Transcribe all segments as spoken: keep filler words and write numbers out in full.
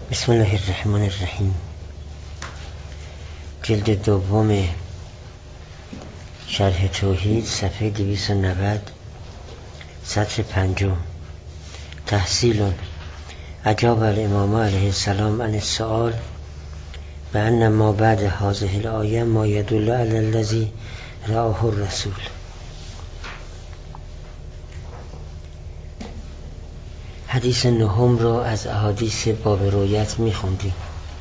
بسم الله الرحمن الرحیم. جلد دوم شرح توحید، صفحه دویست و نود، سطر پنجم. تحصیل: اجاب الامام علیه السلام عن السؤال بأن ما بعد هذه الآیه ما يدل على الذي رآه الرسول. حدیث نهم را از احادیث باب رؤیت می خوندیم.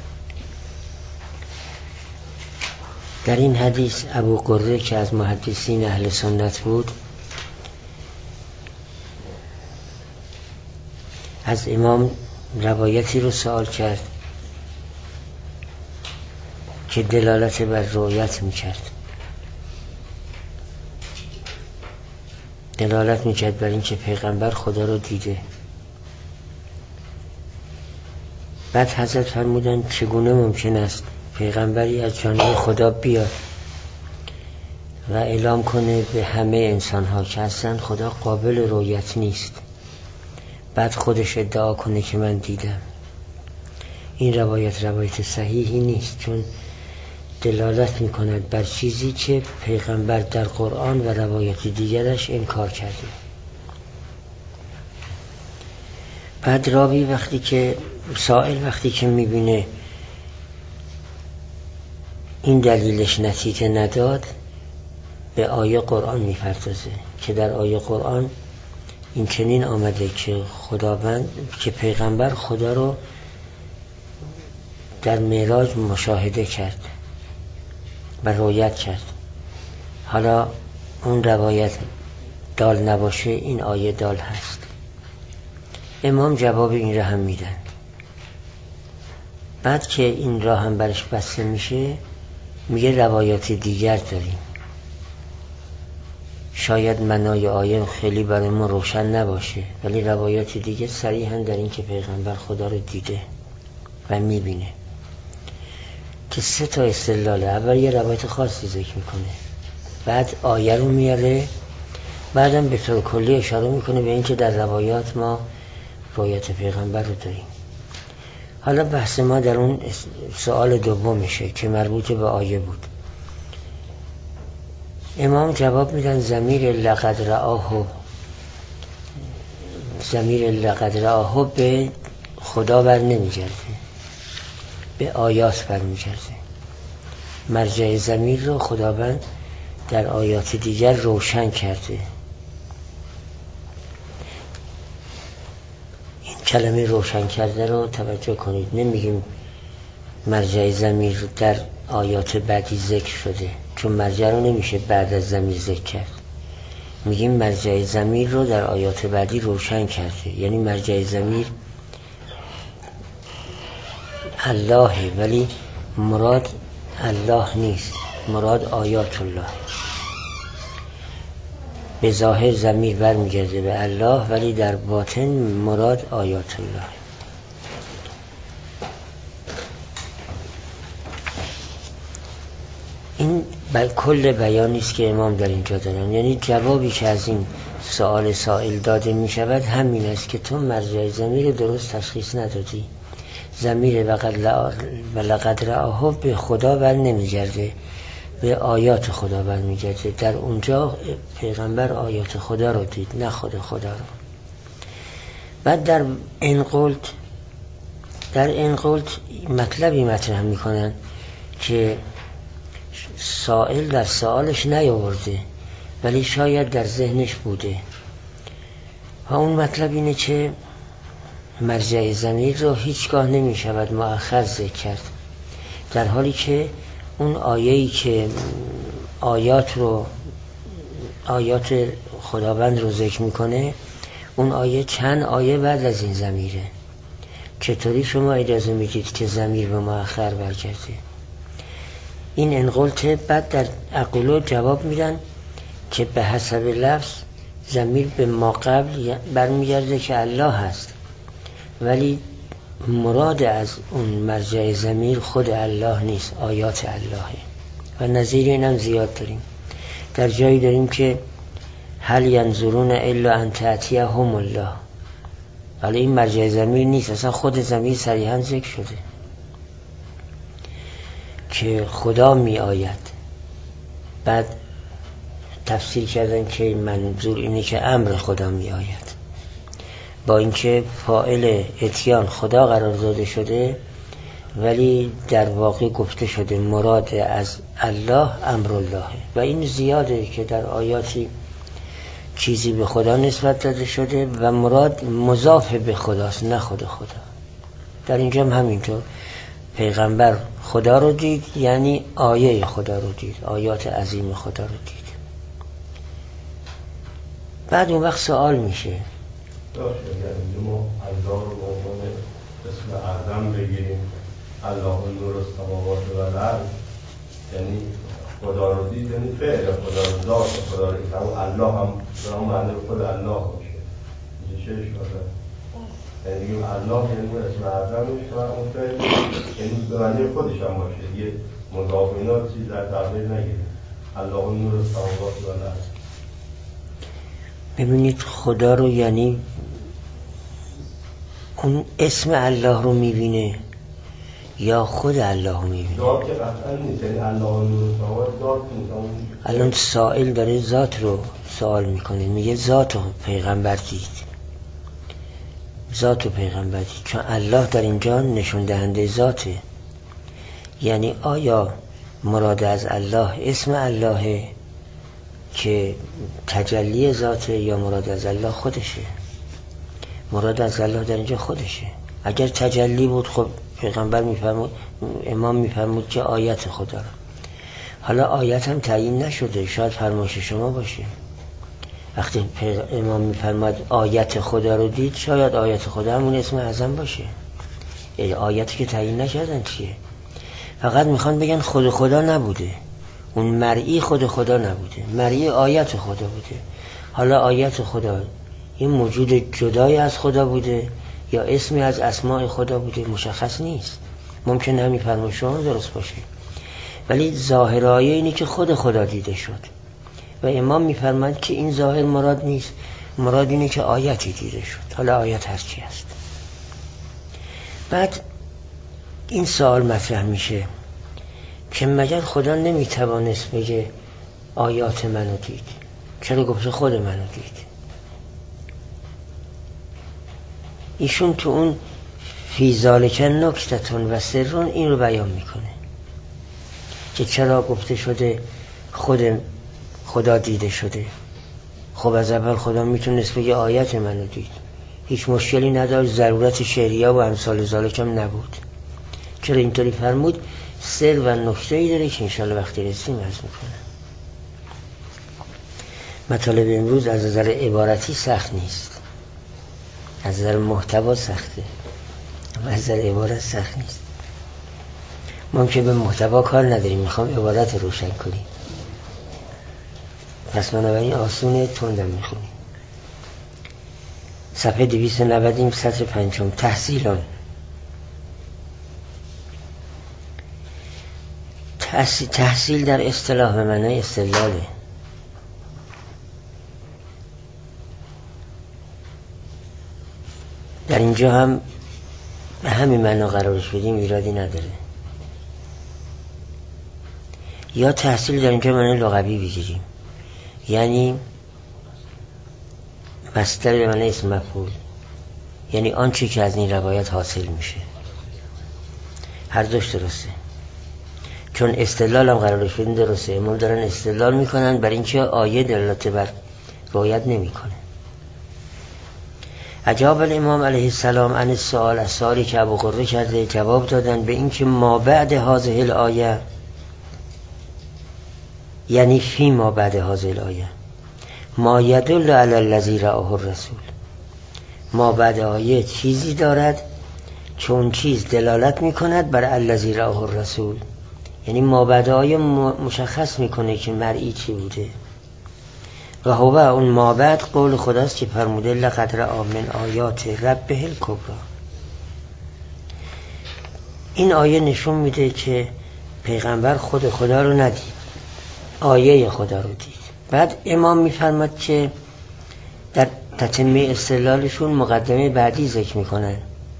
در این حدیث ابو قره که از محدثین اهل سنت بود از امام روایتی رو سوال کرد که دلالت بر رؤیت می کرد دلالت می کرد بر این که پیغمبر خدا رو دیده. بعد حضرت فرمودن چگونه ممکن است پیغمبری از جانب خدا بیاد و اعلام کنه به همه انسان ها که اصلا خدا قابل رؤیت نیست، بعد خودش ادعا کنه که من دیدم. این روایت روایت صحیحی نیست، چون دلالت می کند بر چیزی که پیغمبر در قرآن و روایت دیگرش انکار کرده. بعد راوی وقتی که سائل وقتی که میبینه این دلیلش نتیجه نداد به آیه قرآن میپردازه که در آیه قرآن این چنین آمده که خداوند که پیغمبر خدا رو در معراج مشاهده کرد و رؤیت کرد. حالا اون روایت دال نباشه، این آیه دال هست. امام جواب این را هم میدن. بعد که این راه هم برش بسته میشه میگه روایات دیگر داریم، شاید معنای آیه خیلی برای ما روشن نباشه، ولی روایات دیگه صریحاً در این که پیغمبر خدا رو دیده و میبینه که سه تا استدلال. اول یه روایت خاصی ذکر میکنه، بعد آیه رو میاره، بعدم به طور کلی اشاره میکنه به این که در روایات ما روایت پیغمبر رو داریم. حالا بحث ما در اون سوال دوم میشه که مربوط به آیه بود. امام جواب میدن ضمیر لقد رآه ضمیر لقد رآه به خدا بر نمیگرده، به آیات بر میگرده. مرجع ضمیر رو خداوند در آیات دیگر روشن کرده. کلمه روشن کرده رو توجه کنید، نمیگیم مرجع ضمیر در آیات بعدی ذکر شده، چون مرجع رو نمیشه بعد از ضمیر ذکر کرد. میگیم مرجع ضمیر رو در آیات بعدی روشن کرده، یعنی مرجع ضمیر الله، ولی مراد الله نیست، مراد آیات الله. به ظاهر ضمیر برمیگرده به الله، ولی در باطن مراد آیات الله. این بر کل بیانی است که امام در اینجا دارن، یعنی جوابی که از این سوال سائل داده می شود همین است که تو مرجع ضمیر درست تشخیص ندادی. ضمیر و لقد رآه به خدا بر نمیگرده، به آیات خدا برمیگرده. در اونجا پیغمبر آیات خدا رو دید، نه خود خدا رو. بعد در انقلت در انقلت مطلبی مطرح میکنن که سائل در سوالش نیاورده ولی شاید در ذهنش بوده، و اون مطلب اینه که مرجع ضمیر رو هیچگاه نمیشود مؤخر ذکر کرد، در حالی که اون آیه‌ای که آیات رو آیات خداوند رو ذکر میکنه، اون آیه چند آیه بعد از این ضمیره. چطوری شما اجازه میدید که ضمیر به مؤخر برگرده؟ این انقلت. بعد در عقلو جواب میدن که به حسب لفظ ضمیر به ما قبل برمیگرده که الله هست، ولی مراد از اون مرجع ضمیر خود الله نیست، آیات اللهه. و نظیر اینم زیاد داریم. در جایی داریم که هل ینظرون الا ان تأتیهم الله، ولی این مرجع ضمیر نیست، اصلا خود ضمیر صریحا ذکر شده که خدا می آید. بعد تفسیر کردن که منظور اینه که امر خدا می آید، با اینکه فاعل اتیان خدا قرار داده شده ولی در واقع گفته شده مراد از الله امر الله، و این زیاده که در آیاتی چیزی به خدا نسبت داده شده و مراد مضاف به خداست نه خود خدا. در اینجا هم همینطور پیغمبر خدا رو دید، یعنی آیه خدا رو دید، آیات عظیم خدا رو دید. بعد اون وقت سوال میشه داشت یعنی ما الله رو به عنوان اسم اعظم بگیریم، الله نور السماوات و الارض، یعنی خدا رو دید یعنی فعل خدا رو، ذات خدا رو، همون الله هم به اون معنی خود الله باشه. اینجا چه اشکاله؟ یعنی بگیم الله یعنی اسم اعظمش و اون فعل یعنی به معنی خودش هم باشه، یه مضاف اینا چیز در تغییر نگیره. الله نور السماوات و الارض. ببینید خدا رو یعنی اون اسم الله رو میبینه یا خود الله رو میبینه؟ ذات که قطعا نیست، یعنی الله نور السماوات ذات نیست. الان سائل داره ذات رو سوال میکنه، میگه ذات رو پیغمبر دید، ذات رو پیغمبر دید، چون الله در اینجا نشون دهنده ذاته. یعنی آیا مراد از الله اسم اللهه که تجلی ذاته یا مراد از الله خودشه؟ مراد از الله در اینجا خودشه. اگر تجلی بود خب پیغمبر میفرمود، امام میفرمود که آیت خدا رو. حالا آیت هم تعیین نشده، شاید فرمایش شما باشه. وقتی امام میفرماد آیت خدا رو دید، شاید آیت خدا همون اسم اعظم باشه. یعنی آیتی که تعیین نکردن چیه، فقط میخوان بگن خود خدا نبوده، اون مرئی خود خدا نبوده، مرئی آیت خدا بوده. حالا آیت خدا این موجود جدای از خدا بوده یا اسمی از اسماء خدا بوده مشخص نیست. ممکن همین فرمایش شما درست باشه، ولی ظاهر آیه اینه که خود خدا دیده شد و امام میفرماید که این ظاهر مراد نیست، مراد اینه که آیتی دیده شد. حالا آیت هست چی هست؟ بعد این سوال مطرح میشه که مگر خدا نمیتوانست بگه آیات منو دید؟ چرا گفته خود منو دید؟ ایشون تو اون فی ذالک نکتتون و سرون این رو بیان میکنه که چرا گفته شده خود خدا دیده شده. خب از اول خدا میتونست بگه آیت منو دید، هیچ مشکلی نداشت، ضرورت شعریه و امثال ذالک هم نبود. چرا اینطوری فرمود؟ سر و نکته‌ای داره که انشاءالله وقتی رسیم عرض میکنم. مطالب امروز از نظر عبارتی سخت نیست، از نظر محتوا سخته، اما از نظر عبارت سخت نیست. ما که به محتوا کار نداریم، میخوام عبارت روشن کنیم، پس بنابراین آسونه تندم میخونیم. صفحه دویست و نود سطر پنجم. تحصیلان. تحصیل در اصطلاح به معنای استدلاله. در اینجا هم به همین معنا قرارش بدیم ایرادی نداره. یا تحصیل در اینجا معنای لغوی بگیریم، یعنی مصدر به معنای اسم مفعول، یعنی آنچه که از این روایت حاصل میشه. هر دوش درسته، چون استدلال هم قرارش بدیم درسته. امام دارن استدلال میکنن بر اینکه آیه دلالت بر روایت نمیکنه. اجاب الامام علیه السلام عن السؤال، از سوالی که ابو قره کرده جواب دادن به اینکه ما بعد هذه الآیه، یعنی فی ما بعد هذه الآیه ما یدل علی الذی رآه الرسول، ما بعد آیه چیزی دارد چون چیز دلالت میکند بر الذی رآه الرسول، یعنی ما بعد آیه مشخص میکنه که مرئی چی بوده. و هو اون ما بعد قول خداست که فرموده لقد رأى من آیات ربه الکبری. این آیه نشون میده که پیغمبر خود خدا رو ندید، آیه خدا رو دید. بعد امام میفرماد که در تتمه استدلالشون مقدمه بعدی ذکر میکنن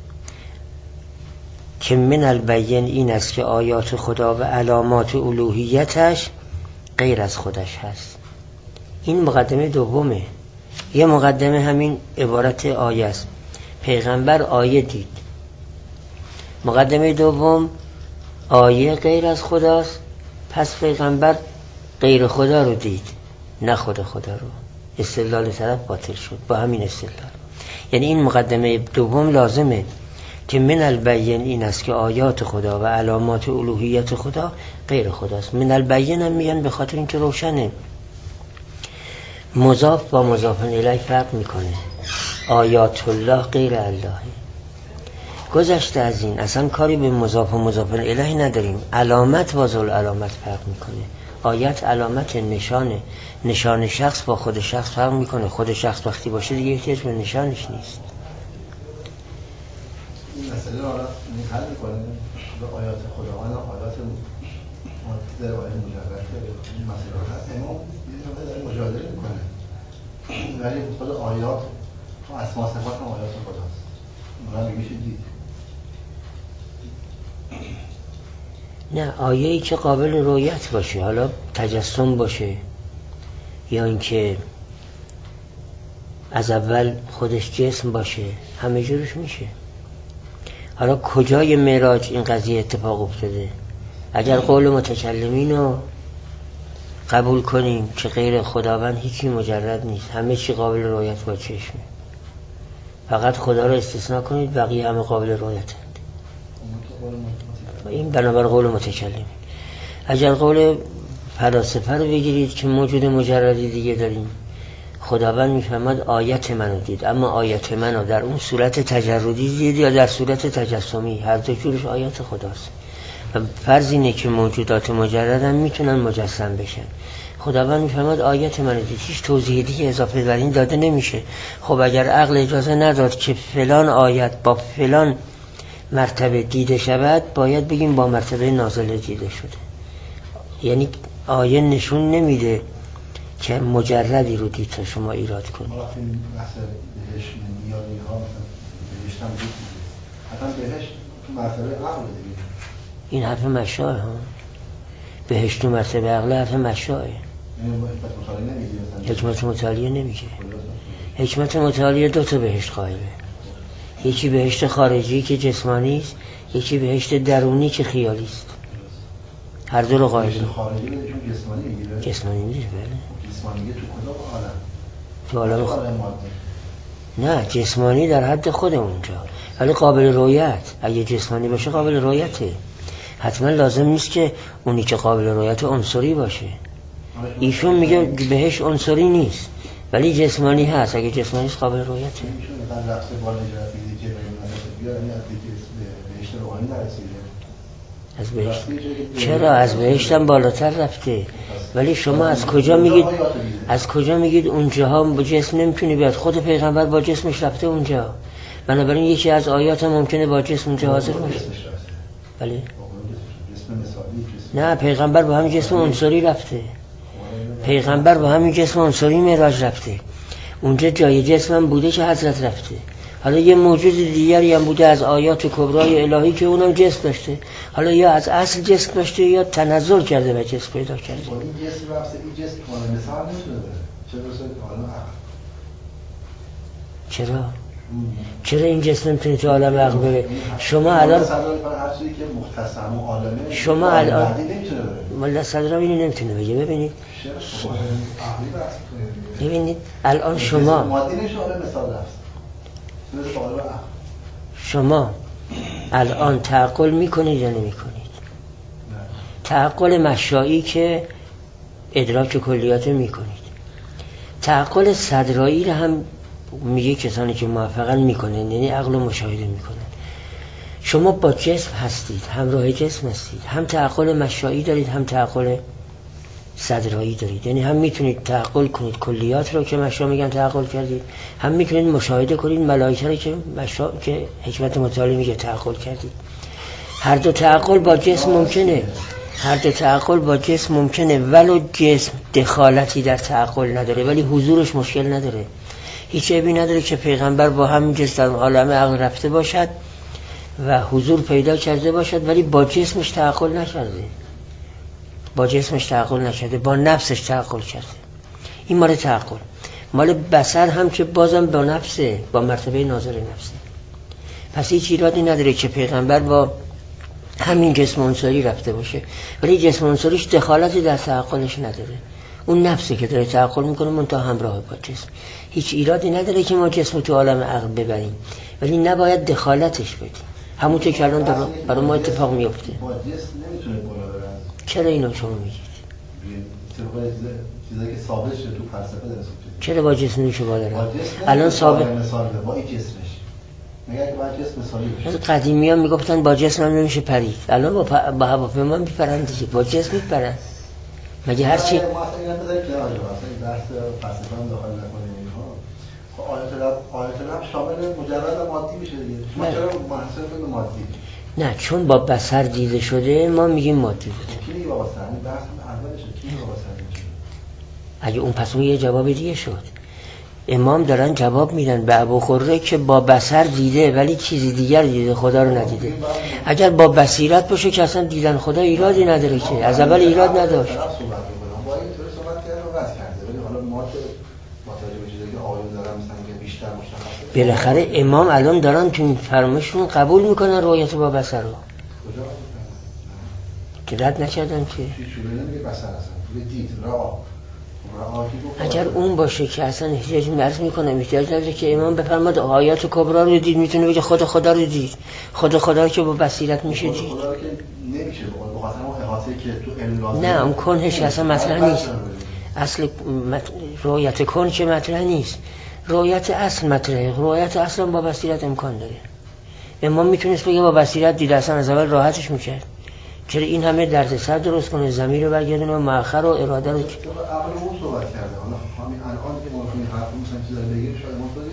که من البین این است که آیات خدا و علامات الوهیتش غیر از خودش هست. این مقدمه دومه. یه مقدمه همین عبارت آیه است، پیغمبر آیه دید. مقدمه دوم آیه غیر از خداست، پس پیغمبر غیر خدا رو دید نه خود خدا رو. استدلال طرف باطل شد با همین استدلال. یعنی این مقدمه دوم لازمه که من البین این است که آیات خدا و علامات الوهیت خدا غیر خداست. من البین هم میگن به خاطر اینکه روشنه. مضاف با مضاف الیه فرق میکنه. آیات الله غیر الله. گذشته از این اصلا کاری به مضاف و مضاف الیه نداریم. علامت با ذل علامت فرق میکنه. آیت علامت نشانه، نشان شخص با خود شخص فرق میکنه. خود شخص وقتی باشه دیگه احتیاج به نشانش نیست. این مسئله را حل میکنه به آیات خداوند، آیات در آیات مجرد این مسئله هست. امام یه جمله داره مجادله میکنه، ولی خود آیات و اسما صفات هم آیات خداست. اونا میشه دید. نه، آیه‌ای که قابل رؤیت باشه، حالا تجسم باشه یا اینکه از اول خودش جسم باشه، همه جورش میشه. حالا کجای معراج این قضیه اتفاق افتاده؟ اگر قول متکلمین رو قبول کنیم که غیر خداوند هیچی مجرد نیست، همه چی قابل رؤیت با چشمه، فقط خدا رو استثناء کنید بقیه همه قابل رؤیتند. این بنابر قول متکلمین. اگر قول فلاسفه رو بگیرید که موجود مجردی دیگه داریم، خداوند میفهمد آیت منو دید، اما آیت منو در اون صورت تجردی دید یا در صورت تجسمی، هر دو جورش آیت خداست. و فرض اینه که موجودات مجرد هم میتونن مجسم بشن. خداوند میفهمد آیت منو دید، هیچ توضیح دیگه اضافه بر این داده نمیشه. خب اگر عقل اجازه نداد که فلان آیت با فلان مرتبه دیده شود، باید بگیم با مرتبه نازله دیده شده. یعنی آیه نشون نمیده که مجردی رو دید تا شما ایراد کنید. ما وقتی مثلا بهش میاد اینها مثلا بهش هم دید حتی بهش تو مرتبه عقل دیگه. این حرف مشاه ها. بهش تو مرتبه عقل حرف مشاه. حکمت متعالیه نمیگه. حکمت متعالیه دو تا بهشت قائله. یکی بهشت خارجی که جسمانی است، یکی بهشت درونی که خیالی است. هر دو رو قائله. بهشت خارجی چون جسمانی میگیره. جسمانی میگیره بله. جسمانی تو کدام عالم؟ تو عالم خ... نه، جسمانی در حد خود اونجا، ولی قابل رؤیت. اگه جسمانی باشه قابل رؤیته. حتما لازم نیست که اونی که قابل رؤیت عنصری باشه. ایشون میگه بهش عنصری نیست ولی جسمانی هست. اگه جسمانی است قابل رؤیته. میشه مثلا رقص بالا جرفیدی که بیاد یعنی از بهشت روحانی نرسیده. از بهشت چرا؟ از بهشت هم بالاتر رفته. ولی شما از کجا میگید از کجا میگید اونجاها با جسم نمیتونی بیاد؟ خود پیغمبر با جسمش رفته اونجا. بنابراین یکی از آیات ممکنه با جسم اونجا حاضر باشه. بله. نه، پیغمبر با همین جسم عنصری رفته. پیغمبر با همین جسم عنصری معراج رفته. اونجا جای جسم هم بوده که حضرت رفته. حالا یه موجود دیگری هم بوده از آیات کبرای الهی که اونم جسم داشته. حالا یا از اصل جسم داشته یا تنزل کرده و جسم پیدا کرده. این جسم رفته، این جسم مال مثال نمیتونه بره. چرا عالم عقل؟ چرا؟ چرا این جسم نمیتونه تو عالم عقل بره؟ شما الان هر چیزی که مختصم و عالمه شما الان نمیتونه بره. ملا صدرم اینو نمیتونه بگه. ببینید ببینید الان شما مادی نشه عالم مثال هست. شما الان تعقل میکنید یا نمی کنید؟ تعقل مشایی که ادراک کلیات میکنید. تعقل صدرایی رو هم میگه کسانی که موفقن میکنن، یعنی عقل و مشاهده میکنن. شما با جسم هستید، همراه جسم هستید، هم تعقل مشایی دارید هم تعقل صدرایی دارید. یعنی هم میتونید تعقل کنید کلیات رو که مشا میگن تعقل کردید، هم میتونید مشاهده کنید ملائکه رو که مشا که حکمت متعالی میگه تعقل کردید. هر دو تعقل با جسم ممکنه. هر دو تعقل با جسم ممکنه ولو جسم دخالتی در تعقل نداره، ولی حضورش مشکل نداره. هیچ عیبی نداره که پیغمبر با همین جسم در عالم عقل رفته باشد و حضور پیدا کرده باشد، ولی با جسمش تعقل نکرده، با جسمش تعقل نکرده، با نفسش تعقل کرده. این مال تعقل. مال بصر هم که بازم با نفسه، با مرتبه ناظر نفسه. پس هیچ ایرادی نداره که پیغمبر با همین جسم انصاری رفته باشه، ولی جسم انصاریش دخالتی در تعقلش نداره. اون نفسه که داره تعقل میکنه منتها همراه با جسم. هیچ ایرادی نداره که ما جسم تو عالم عقل ببریم، ولی نباید دخالتش بدیم. همونطور که الان برای ما اتفاق میفته. با جسم نمیتونه بالا بره. چرا اینو شما میگید؟ چیزایی که ثابت شده تو فلسفه درست شده. چرا با جسم نمیشه بالا بره؟ الان ثابت مثال ده با این جسمش. مگر که با جسم مثالی بشه. قدیمی‌ها میگفتن با جسم هم نمیشه پرید. الان با پ... با هواپیما میپرن دیگه، با جسم میپرن. مگه هر چی ما اصلا بذارید کنار اصلا بحث فلسفه هم داخل نکنیم اینها. خب آیات لب آیات لب شامل مجرد مادی میشه دیگه. ما چرا محصول کنیم مادی؟ نه، چون با بصر دیده شده ما میگیم مادی بوده. کی میگه با بصر؟ این بحث اولشه. کی میگه با بصر میشه؟ اگه اون پس اون یه جواب دیگه شد. امام دارن جواب میدن به ابو قره که با بصر دیده ولی چیزی دیگر دیده، خدا رو ندیده. اگر با بصیرت باشه که اصلا دیدن خدا ایرادی نداره، که از اول ایراد نداشت. با این طور صحبت کرده و بس کرده، ولی حالا ما که متوجه بشید که آیون دارن مثلا که بیشتر مشخصه. بالاخره امام الان دارن تو این فرمایششون قبول میکنن رؤیت با بصر رو. کجا که رد نکردن که چی شده نمیگه بصر اصلا تو دید را. اگر اون باشه که اصلا احتیاج مرز میکنم احتیاج نداره که امام بفرماد آیات کبرا رو دید، میتونه بگه خدا خدا رو دید، خدا خدا رو که با بصیرت میشه دید. خدا رو که نمیشه به خاطر اون احاطه که تو علم لازم. نه، اون کنهش اصلا مطرح نیست. اصل مت... رؤیت کن که مطرح نیست، رؤیت اصل مطرحه. رؤیت اصلا با بصیرت امکان داره. امام میتونست بگه با بصیرت دید، اصلا از اول راحتش میکرد. چرا این همه دردسر درست کنه، ضمیر رو برگردونه و مؤخر و اراده رو عقل اون صحبت کرده. حالا همین الان که ما میخوایم حرف مثلا چیزا بگیم شاید ما تو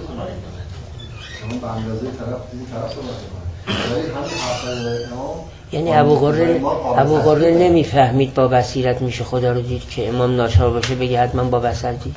دیگه شما به اندازه طرف این طرف صحبت کنید. ولی همین حرف امام یعنی ابو قره ابو قره نمیفهمید با بصیرت میشه خدا رو دید که امام ناچار باشه بگه حتما با بصر دید.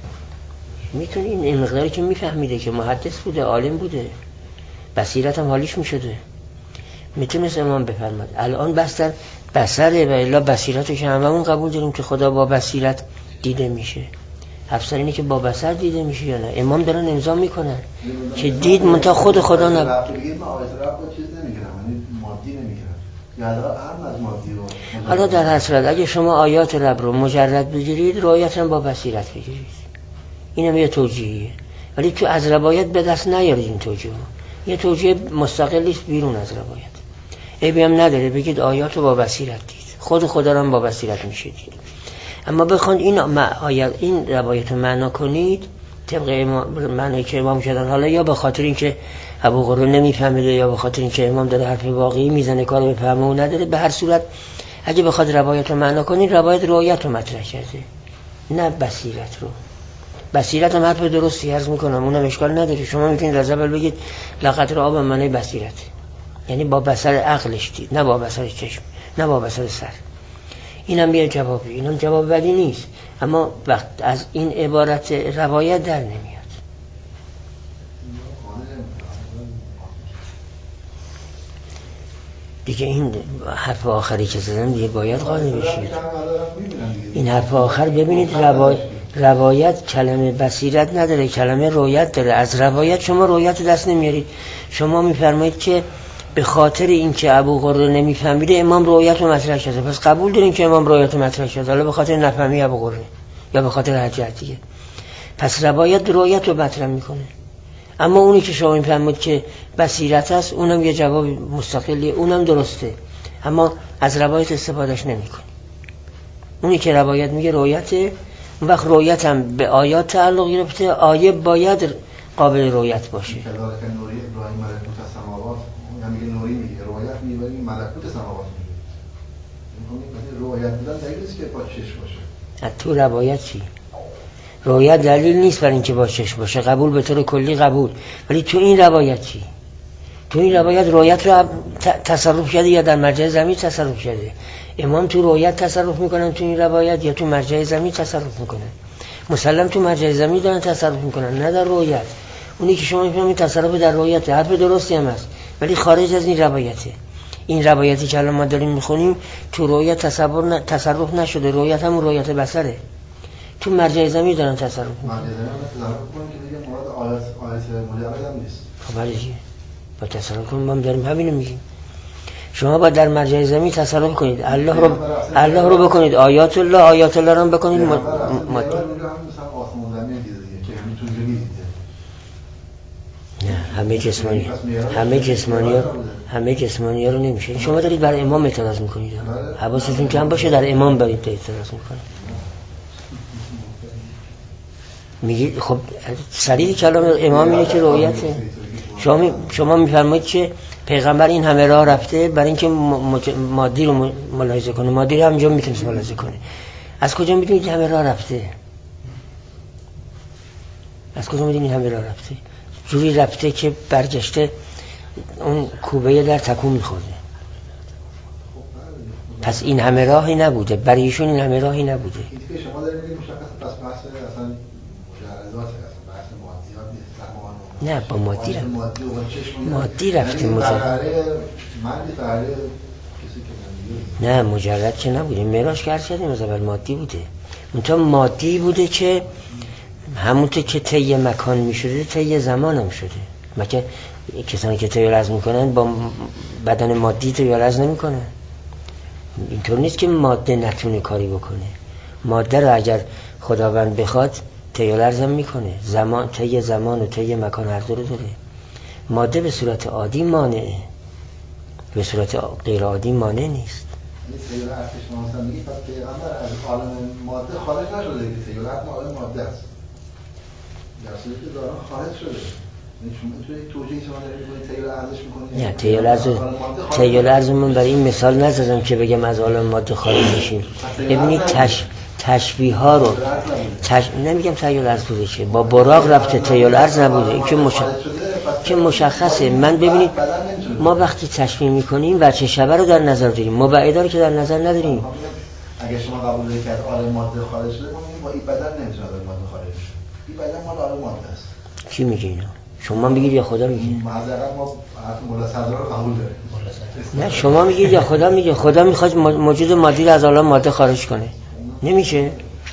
میتونه این مقداری که میفهمیده که محدث بوده، عالم بوده، بصیرت هم حالیش میشده، میتونست امام بفرماد. الان بستر بصره و الا بصیرتو که هممون قبول داریم که خدا با بصیرت دیده میشه. افسر اینه که با بصر دیده میشه یا نه. امام دارن امضا میکنن که دید منتها خود خدا نه. بگید من آیت رب رو چیز نمیگیرم، یعنی مادی نمیگیرم، یعنی هم از مادی رو. حالا در هر صورت اگه شما آیات رب رو مجرد بگیرید، رؤیت هم با بصیرت بگیرید، اینم یه توجیهیه. ولی تو از روایت به دست نیارید این توجیه. یه توجیه مستقلی است بیرون از روایت. عیبی هم نداره بگید آیات رو با بصیرت دید، خود خدا رو هم با بصیرت میشه دید. اما بخواید این آیات این روایت رو معنا کنید طبق معنی که امام کردن، حالا یا به خاطر اینکه ابو قره نمیفهمیده یا به خاطر اینکه امام داره حرف واقعی میزنه کارو بفهمه و نداره، به هر صورت اگه بخواد روایت رو معنا کنید، روایت روایت رو مطرح کرده نه بصیرت رو. بصیرت هم حرف درستی عرض میکنم، اونم اشکال نداره. شما میتونید از اول بگید لقد را به معنی بصیرت، یعنی با بصر عقلش دید، نه با بصر چشم، نه با بصر سر. اینم یه جوابی، اینم جواب بدی نیست، اما وقت از این عبارت روایت در نمیاد. دیگه این حرف آخری که زدم دیگه باید قانع بشید. این حرف آخر ببینید روایت روایت کلمه بصیرت نداره، کلمه رویت داره. از روایت شما رویت دست نمیارید. شما میفرمایید که به خاطر اینکه ابو قره نمیفهمیده امام رویت رو مطرح کرده، پس قبول داریم که امام رویت رو مطرح کرده، حالا به خاطر نفهمی ابو قره یا به خاطر حجت دیگه، پس روایت رویت رو مطرح میکنه. اما اونی که شما میفهمید که بصیرت است، اونم یه جواب مستقلیه، اونم درسته، اما از روایت استفادهش نمیکنه. اونی که روایت میگه رویته، اون وقت رویت هم به آیات تعلق گرفته، آیه باید قابل رویت باشه. که نوری ابراهیم ملکوت سماوات، هم میگه نوری میگه رویت میگه ملکوت سماوات میگه. رویت بودن دلیل نیست که با چشم باشه. تو روایت چی؟ رویت دلیل نیست برای اینکه با چشم باشه، قبول به طور کلی قبول، ولی تو این روایت چی؟ تو این روایت رویت رو تصرف کرده یا در مرجع زمین تصرف کرده؟ امام تو رویت تصرف میکنن تو این روایت یا تو مرجع زمین تصرف میکنن؟ مسلم تو مرجع زمین دارن تصرف میکنن، نه در رویت. اونی که شما میفهمید تصرف در رویت حرف درستی هم هست، ولی خارج از این روایته. این روایتی که الان ما داریم میخونیم تو رویت تصور ن... تصرف نشده، رویت همون رویت بصره. تو مرجع زمین دارن تصرف میکنن. مرجع زمین تصرف میکنن که دیگه مراد آیات آیات مجرد هم نیست. خب ولی چی؟ با تصرف کنیم ما داریم همینو میگیم. شما با در مرجع زمین تصرف کنید، الله رو الله رو بکنید، آیات الله آیات الله رو بکنید. ما ما مثلا آسمان زمین دیده دیگه که میتونه دیده. نه همه جسمانی همه جسمانی ها همه جسمانی ها رو نمیشه. شما دارید برای امام اعتراض میکنید، حواستون جمع باشه در امام برید اعتراض میکنید. میگید خب صریح کلام امام اینه که رویته. شما می شما میفرمایید که پیغمبر این همه راه رفته برای اینکه مادی رو ملاحظه کنه، مادی رو همینجا میتونست ملاحظه کنه. از کجا میدونید این همه راه رفته؟ از کجا میدونید این همه راه رفته؟ جوری رفته که برگشته اون کوبه در تکون میخورده. پس این همه راهی نبوده، برای ایشون این همه راهی نبوده. این که شما دارید میگید مشخص پس بحث اصلا مجردات اصلا بحث مادیات نیست. نه با مادی رفت مادی و چشم مادی رفتیم مجرد. من برای کسی که نه مجرد که نبوده، معراج که عرض کردیم از اول مادی بوده. منتها مادی بوده که همونطور که طی مکان میشده طی زمان هم شده. مگه کسانی که طی‌العرض میکنن با بدن مادی طی‌العرض نمیکنن؟ اینطور نیست که ماده نتونه کاری بکنه. ماده رو اگر خداوند بخواد طی‌العرض هم میکنه. زمان طی زمان و طی مکان هر دو رو داره. ماده به صورت عادی مانعه، به صورت غیر عادی مانع نیست. طی‌العرض شما مثلا میگید پس پیغمبر از عالم ماده خارج نشده که طی‌العرض عالم ماده است. در صورتی که دارن خارج شده. نه طی‌العرض طی‌العرض من برای این مثال نزدم که بگم از عالم ماده خارج میشیم. ببینید تش... تشبیه ها رو تش... نمیگم طی‌العرض بوده که با براق رفته طی‌العرض نبوده. این که مش... که مشخصه. من ببینید ما وقتی تشبیه میکنیم وجه شبه رو در نظر داریم، مبعدا رو که در نظر نداریم. اگه شما قبول دارید که از عالم ماده خارج شده، ما میگیم با این بدن نمیتونه از ماده خارج شه. این بدن مال عالم ماده است. کی میگه اینو؟ شما میگید یا خدا میگه؟ معذرت ما حرف مولا صدرا رو قبول داریم. نه شما میگید یا خدا میگه. خدا میخواد موجود مادی رو از عالم ماده خارج کنه، نمیشه.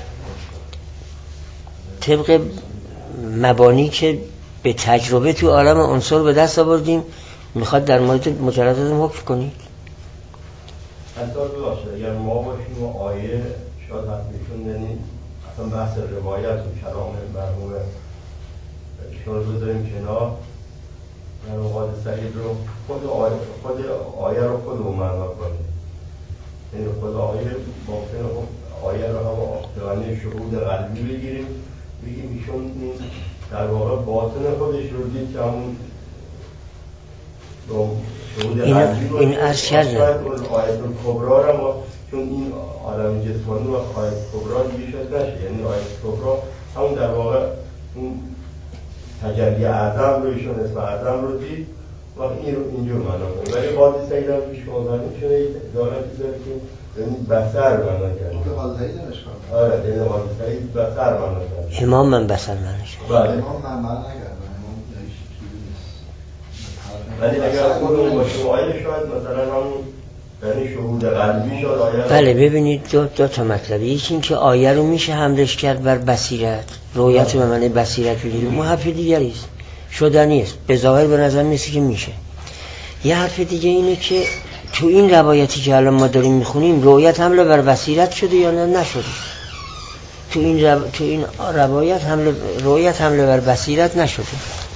طبق مبانی که به تجربه تو عالم عنصر به دست آوردیم میخواد در مورد مجردات حکم کنید. حتی باشه اگر ما باشیم و آیه شاید حتمیشون یعنی اصلا بحث روایت و کلام مرحوم شما رو بذاریم کنار، مرحوم قاضی سعید رو خود آیه, خود آیه رو خود رو معنا کنیم. یعنی خود آیه ممکنه آیه رو هم آفتوانی شهود قلبی بگیریم بگیم ایشون در واقع باطن خودش رو دید که همون این این عرض کردم آیت کبرا رو ما چون این عالم جسمانی و آیت کبرا دیگه شد نشه، یعنی آیت کبرا همون در واقع اون تجلی اعظم رو ایشون اسم اعظم رو دید و این رو اینجور معنا کنیم. ولی قاضی سعید هم پیش کنیم چونه دارتی داره که یعنی بسر معنا کرد. قاضی سعید نشکن آره یعنی قاضی سعید بسر معنا کرد. امام من بسر معنا کرد. بله امام من معنا نکرد. ولی اگر خودمون باشیم آیه شاید مثلا همون یعنی شهود قلبی شد آیه. بله ببینید دو, دو تا مطلبه. یکی این که آیه رو میشه حملش کرد بر بصیرت، رویت به معنی بصیرت بگیریم. اون حرف دیگری است، شدنی است، به ظاهر به نظر میسه که میشه. یه حرف دیگه اینه که تو این روایتی که الان ما داریم میخونیم رویت حمله بر بصیرت شده یا نه نشده. تو این رو... تو این روایت حمله رویت حمله بر بصیرت نشده.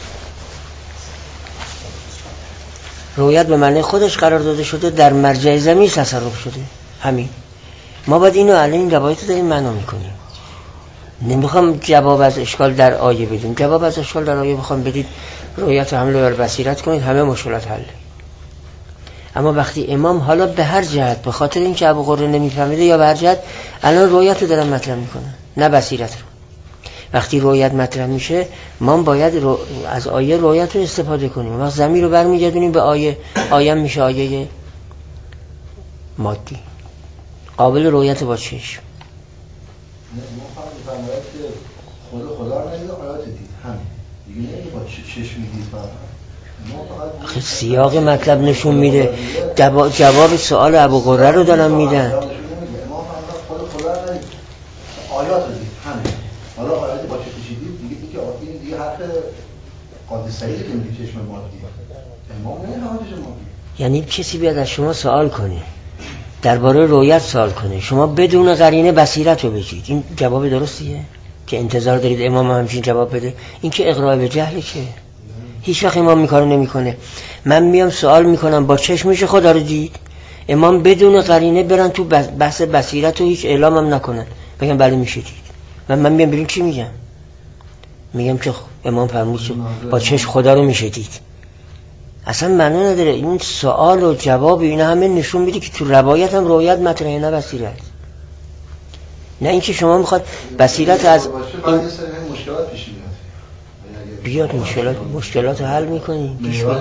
رویت به معنی خودش قرار داده شده، در مرجع زمین تصرف شده. همین ما باید اینو الان این روایت رو داریم معنا میکنیم. نمیخوام جواب از اشکال در آیه بدیم. جواب از اشکال در آیه بخوام بدید رویت حمله بر بصیرت کنید همه مشکلات حل. اما وقتی امام حالا به هر جهت به خاطر اینکه ابو قره نمیفهمیده یا به هر جهت الان رویت رو دارن مطرح میکنن نه بصیرت رو. وقتی رویت مطرح میشه ما باید رو از آیه رویت رو استفاده کنیم. وقت ضمیر رو برمیگردونیم به آیه، آیه میشه آیه مادی قابل رویت با چشم. ما فقط می‌فرماید که خود خدا رو نمیده آیات دید همین دیگه نمیگه با چشم دید فقط. آخه سیاق مطلب نشون میده جواب سوال ابو قره رو دارن میدن. ما فقط خود خدا رو نمیده آیات دید همین. حالا آیات با چشم دید دیگه دیگه این دیگه حرف قاضی سعید که میگه چشم ما دید. امام نمی‌فهمه چشم ما دید. یعنی کسی بیاد از شما سوال کنه درباره رؤیت سوال کنه شما بدون قرینه بصیرت رو بگید، این جواب درستیه که انتظار دارید امام همچین جواب بده؟ این که اقراء به جهله که هیچ وقت امام میکارو نمیکنه. من میام سوال میکنم با چشمش خدا رو دید، امام بدون قرینه برن تو بحث بصیرت رو هیچ اعلامم نکنن بگم بله میشه دید. من من میام ببین چی میگم، میگم که امام فرمود با چشم خدا رو میشه دید. اصلا معنی نداره. این سوال و جواب اینا همه نشون میده که تو روایت هم روایت مطرحه نه بصیرت. نه اینکه شما میخواد بصیرت از این مشکلات پیش بیاد مشکلات مشکلات رو حل میکنی.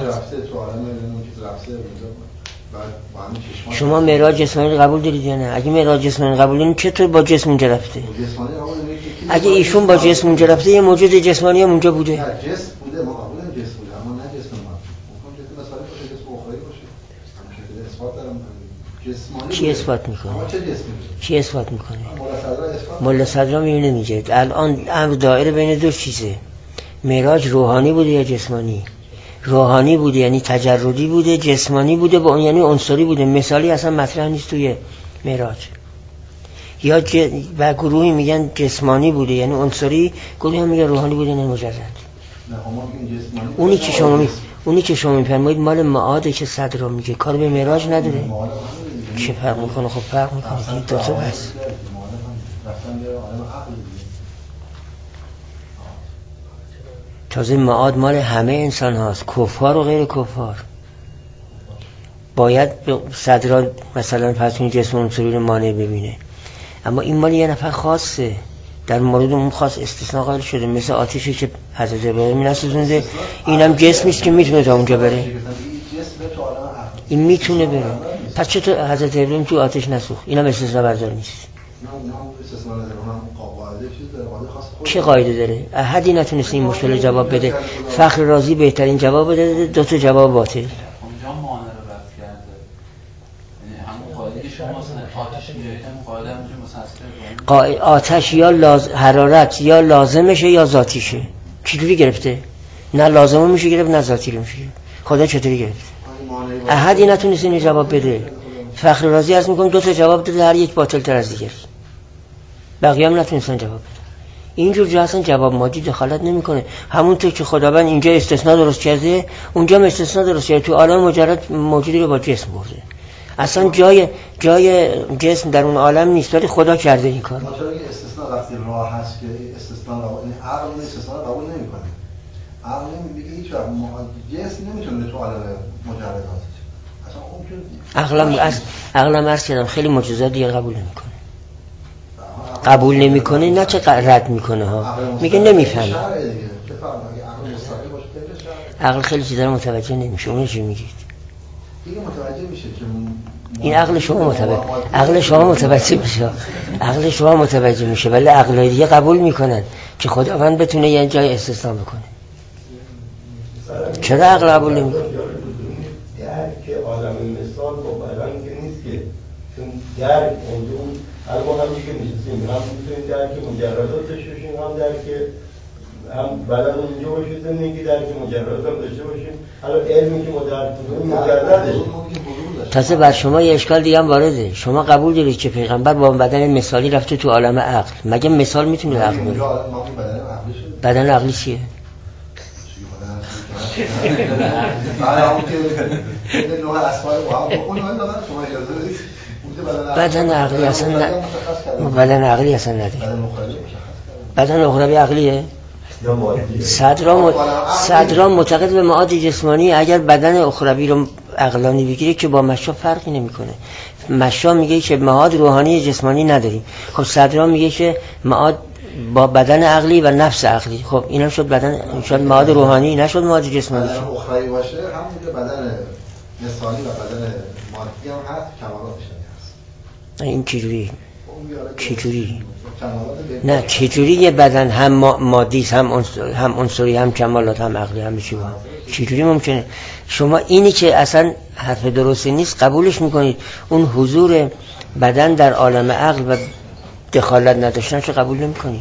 شما معراج جسمانی قبول دارید یا نه؟ اگه معراج جسمانی قبول دارید چطور با جسم اونجا رفته؟ اگه ایشون با جسم اونجا رفته یه موجود جسمانی هم اونجا بوده. جسم بوده ما قبول داریم جسم بوده اما نه جسم ما. ممکن جسم مثلا باشه جسم اخروی باشه. همین اثبات دارم جسمانی. کی اثبات میکنه؟ اما چه جسمی؟ کی اثبات میکنه؟ مولا صدرا اثبات. مولا صدرا میونه میگه الان امر دایره بین دو چیزه. معراج روحانی بوده یا جسمانی؟ روحانی بوده یعنی تجردی بوده، جسمانی بوده با اون یعنی عنصری بوده. مثالی اصلا مطرح نیست توی معراج. یا ج... و گروهی میگن جسمانی بوده یعنی عنصری، گروهی هم میگن روحانی بوده یعنی مجرد. اونی که شما می... اونی که شما میفرمایید مال معاده که صدرا میگه کار به معراج نداره. چه فرق میکنه؟ خب فرق میکنه این دو تا بس. تازه معاد مال همه انسان هاست، کفار و غیر کفار. باید صدرا مثلا پسون جسم عنصری رو مانع ببینه، اما این مال یه نفر خاصه، در مورد اون خاص استثناء قائل شده، مثل آتشی که حضرت ابراهیم می‌سوزونده، اینم جسمی است که میتونه تا اونجا بره. این میتونه بره. پس چطور حضرت ابراهیم تو آتش نسوخت؟ اینم استثناء بردار نیست. چه قاعده داره؟ احدی نتونست این مشکل جواب بده. فخر رازی بهترین جواب بده، دو تا جواب باطل. اونجا مانع رو رد کرده. یعنی همون قاعده که شما آتش میارید همون قاعده همونجا مسئله آتش یا لاز... حرارت یا لازمشه یا ذاتیشه. چجوری گرفته؟ نه لازمه میشه گرفت نه ذاتی رو میشه. خدا چطوری گرفت؟ احدی نتونست این جواب بده. فخر رازی عرض میکنم دو تا جواب داده، هر یک باطل تر از دیگه. بقیه هم نتونستن جواب بده. اینجور جا اصلا جواب مادی دخالت نمیکنه. همونطور که خداوند اینجا استثناء درست کرده اونجا هم استثناء درست کرده. تو عالم مجرد موجودی رو با جسم برده. اصلا جای جای جسم در اون عالم نیست، ولی خدا کرده این کارو. ما چرا این استثناء وقتی راه هست که استثناء قبول این عقل استثناء قبول نمیکنه. عقل نمیگه هیچ وقت جسم نمیتونه تو عالم مجردات. اصلا اون که عقلم از عقلم عرض کردم خیلی معجزات دیگه قبول نمیکنه. قبول نمیکنه نه چه رد میکنه ها، میگه نمیفهمه. عقل خیلی چیزا رو متوجه نمیشه. اون چی میگید؟ دیگه متوجه میشه که این عقل شما متوجه عقل شما متوجه میشه. عقل شما متوجه میشه ولی عقل دیگه قبول میکنن که خداوند بتونه یه جای استثناء بکنه. چرا عقل قبول نمیکنه؟ درک عالم مثال با بیان که نیست که چون درک اونجا اون هر ما همچی که میشستیم هم میتونیم درک مجرداتش باشیم، هم درک هم بدن اونجا باشیم، زندگی درک مجردات هم داشته باشیم. حالا علمی که ما درک کنیم مجردش. تازه بر شما یه اشکال دیگه هم وارده. شما قبول دارید که پیغمبر با بدن مثالی رفته تو عالم عقل. مگه مثال میتونه عقل بره؟ بدن عقلی چیه؟ بدن عقلی اصلا نه. بدن عقلی اصلا نداره. بدن اخروی عقلیه؟ صدرا صدرا معتقد به معاد جسمانی. اگر بدن اخروی رو عقلانی بگیره که با مشا فرقی نمیکنه. مشا میگه که معاد روحانی جسمانی نداریم. خب صدرا میگه که معاد با بدن عقلی و نفس عقلی. خب اینم شد بدن، شد معاد روحانی، نشد معاد جسمانی. بدن اخروی باشه همون که بدن مثالی و بدن مادی هم هست، کمالاتش هست. این چجوری؟ چجوری؟ نه چجوری یه بدن هم مادی هم عنصری هم عنصری هم کمالات هم عقلی هم چی با چجوری ممکنه؟ شما اینی که اصلا حرف درستی نیست قبولش میکنید، اون حضور بدن در عالم عقل و دخالت نداشتن چه قبول نمیکنید؟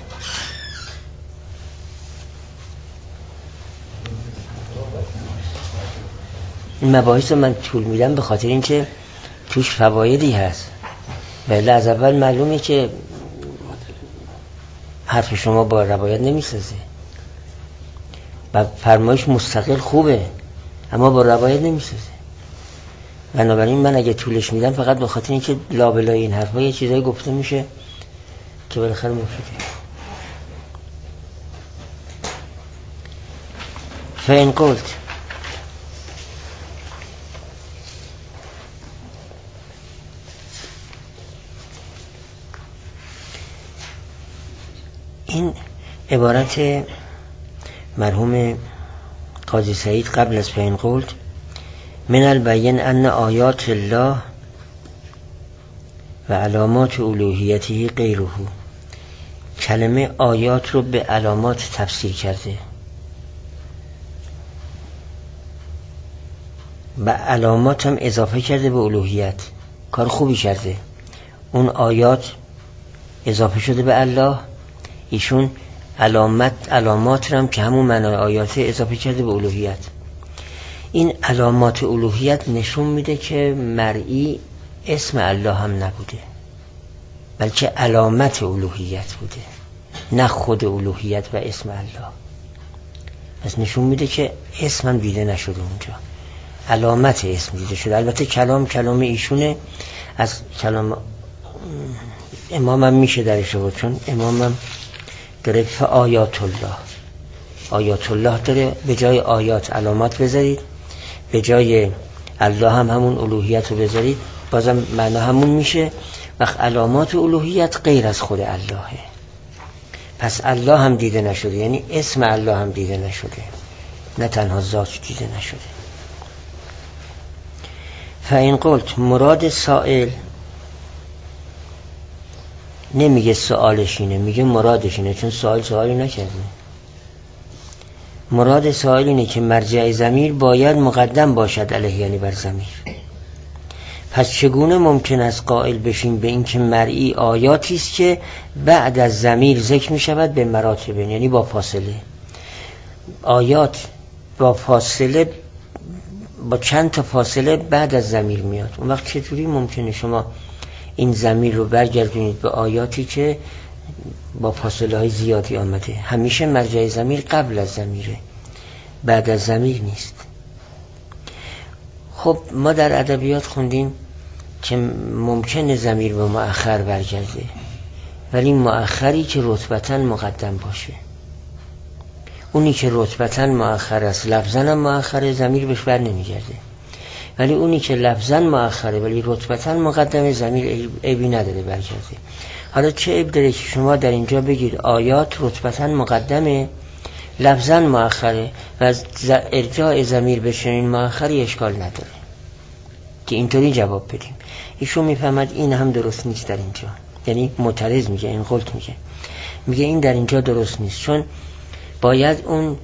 این مباحث رو من طول میدم به خاطر اینکه توش فوایدی هست، ولی از اول معلومه که حرف شما با روایت نمیسازه و فرمایش مستقل خوبه اما با روایت نمیسازه. بنابراین من اگه طولش میدم فقط به خاطر اینکه لابلای این حرفا یه چیزایی گفته میشه که بالاخره مفیده. فإن قلت این عبارت مرحوم قاضی سعید قبل از فإن قلت من البین ان آیات الله و علامات الوهیته غیره، کلمه آیات رو به علامات تفسیر کرده و علامات هم اضافه کرده به الوهیت. کار خوبی کرده. اون آیات اضافه شده به الله، ایشون علامت علامات رو هم که همون معنای آیات اضافه کرده به الوهیت. این علامات الوهیت نشون میده که مرئی اسم الله هم نبوده بلکه علامت الوهیت بوده، نه خود الوهیت و اسم الله. پس نشون میده که اسم هم دیده نشده اونجا، علامت اسم دیده شده. البته کلام کلام ایشونه، از کلام امام هم میشه درش بود، چون امام هم داره آیات الله آیات الله داره، به جای آیات علامات بذارید، به جای الله هم همون الوهیت رو بذارید، بازم معنا همون میشه. وقت علامات الوهیت غیر از خود اللهه، پس الله هم دیده نشده، یعنی اسم الله هم دیده نشده، نه تنها ذات دیده نشده. فإن قلت مراد سائل نمیگه سوالش اینه، میگه مرادش اینه، چون سوال سوالی نکرده. مراد سائل اینه که مرجع ضمیر باید مقدم باشد علیه، یعنی بر ضمیر. پس چگونه ممکن است قائل بشیم به این که مرئی آیاتی است که بعد از ضمیر ذکر می شود به مراتب، یعنی با فاصله. آیات با فاصله، با چند تا فاصله بعد از ضمیر میاد. اون وقت چطوری ممکنه شما این ضمیر رو برگردونید به آیاتی که با فاصله های زیادی آمده؟ همیشه مرجع ضمیر قبل از ضمیره، بعد از ضمیر نیست. خب ما در ادبیات خوندیم که ممکنه ضمیر به مؤخر برگرده، ولی مؤخری که رتبتاً مقدم باشه. اونی که رتبتاً مؤخر است لفظاً هم مؤخره، ضمیر بهش بر نمیگرده. ولی اونی که لفظاً مؤخره ولی رتبتاً مقدمه، ضمیر عیبی نداره برگرده. حالا چه عیب داره که شما در اینجا بگید آیات رتبتاً مقدمه لفظاً مؤخره و از ارجاع ضمیر به چنین مؤخری اشکال نداره که اینطوری جواب بدیم؟ ایشون میفهمد این هم درست نیست در اینجا، یعنی معترض میگه، این قلت میگه میگه این در اینجا درست نیست، چون باید اون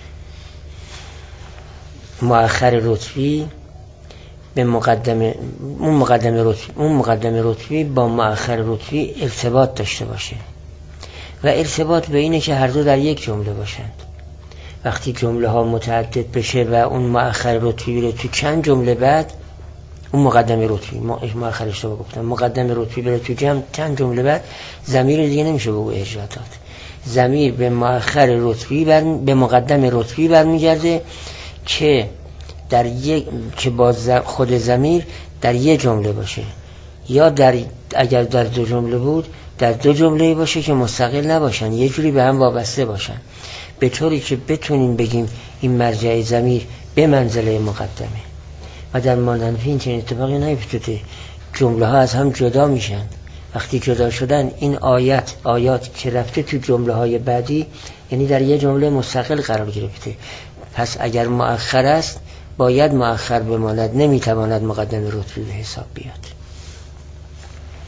مؤخر رتبی به مقدمه اون مقدمه رتبی اون مقدمه رتبی با مؤخر رتبی ارتباط داشته باشه و ارتباط به اینه که هر دو در یک جمله باشند. وقتی جمله ها متعدد بشه و اون مؤخر رتبی بره تو چند جمله بعد، اون مقدمه رتبی مؤخر اشتباه گفتم مقدمه رتبی بره تو جمع چند جمله بعد، ضمیر دیگه نمیشه به او اجرا داد. ضمیر به مؤخر رتبی بر به مقدم رتبی برمیگرده که در یک که با خود ضمیر در یک جمله باشه، یا در اگر در دو جمله بود در دو جمله باشه که مستقل نباشن، یه جوری به هم وابسته باشن، به طوری که بتونیم بگیم این مرجع ضمیر به منزله مقدمه. و در مانند این چنین اتفاقی نیفتاده، جمله ها از هم جدا میشن. وقتی جدا شدن این آیت آیات که رفته تو جمله های بعدی، یعنی در یه جمله مستقل قرار گرفته. پس اگر مؤخر است باید مؤخر بماند، نمیتواند مقدم رتبی به حساب بیاد.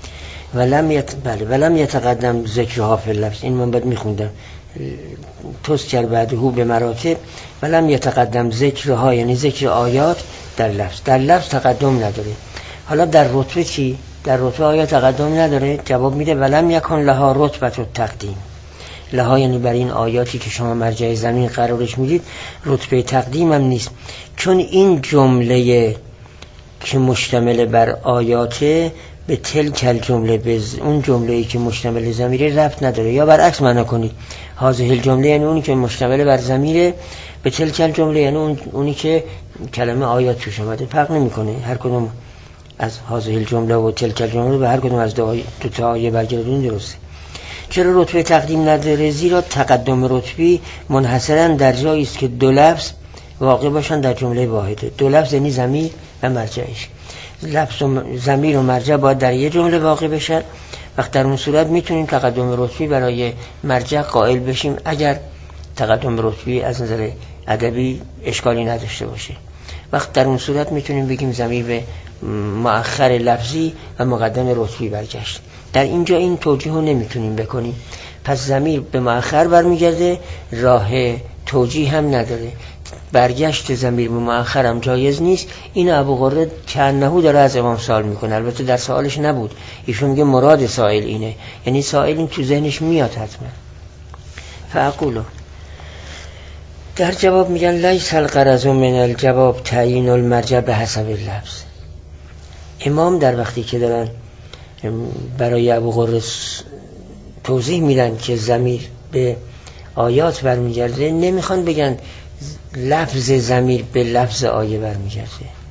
ولم یت... بله ولم یتقدم ذکرها فی اللفظ، این من باید میخوندم تذکر بعده به مراتب ولم یتقدم ذکرها، یعنی ذکر آیات در لفظ، در لفظ تقدم نداره. حالا در رتبه چی؟ در رتبه آیا تقدم نداره؟ جواب میده ولم یکن لها رتبه التقدیم. لها یعنی بر این آیاتی که شما مرجع زمین قرارش میدید رتبه تقدیم هم نیست، چون این جمله که مشتمل بر آیاته به تلک الجمله، به اون جمله‌ای که مشتمل ضمیره ربط نداره. یا برعکس معنا کنید هذه الجمله یعنی اونی که مشتمل بر ضمیره، به تلک الجمله یعنی اون اونی که کلمه آیات توش اومده. فرق نمیکنه، هر کدوم از هذه الجمله و تلک الجمله به هر کدوم از دو تا آیه برگردون درسته. چرا رتبه تقدیم نداره؟ زیرا تقدم رتبی منحصرا در جایی است که دو لفظ واقع باشن در جمله واحده. دو لفظ یعنی ضمیر و مرجعش. لفظ و ضمیر و مرجع باید در یک جمله واقع بشن. وقت در اون صورت میتونیم تقدم رتبی برای مرجع قائل بشیم اگر تقدم رتبی از نظر ادبی اشکالی نداشته باشه. وقت در اون صورت میتونیم بگیم ضمیر به مؤخر لفظی و مقدم رتبی برگشت. در اینجا این توجیه رو نمیتونیم بکنیم، پس ضمیر به مؤخر برمیگرده، راه توجیه هم نداره. برگشت ضمیر به مؤخر هم جایز نیست. این ابو قره کأنه داره از امام سوال میکنه، البته در سوالش نبود، ایشون میگه مراد سائل اینه، یعنی سائل این تو ذهنش میاد حتما. فاقولو در جواب میگن لیس الغرض من الجواب تعیین المرجع به حسب اللفظ. امام در وقتی که دارن برای ابو قره توضیح میدن که ضمیر به آیات برمیگرده، نمیخوان بگن لفظ ضمیر به لفظ آیه برمیگرده.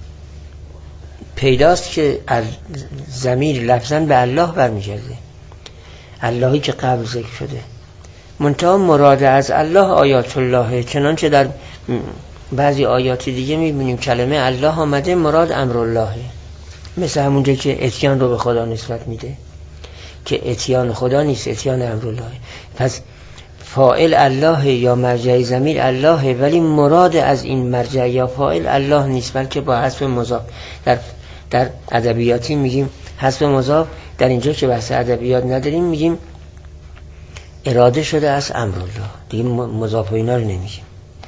پیداست که ضمیر لفظاً به الله برمیگرده، اللهی که قبل ذکر شده. منتها مراد از الله آیات الله، چنانچه در بعضی آیات دیگه میبینیم کلمه الله آمده، مراد امر اللهه. مثل همونجا که اتیان رو به خدا نسبت میده که اتیان خدا نیست، اتیان امر الله. پس فاعل الله یا مرجع ضمیر الله، ولی مراد از این مرجع یا فاعل الله نیست، بلکه با حذف مضاف. در در ادبیاتی میگیم حذف مضاف، در اینجا که بحث ادبیات نداریم میگیم اراده شده از امر الله، دیگه مضاف و اینا رو نمیگیم.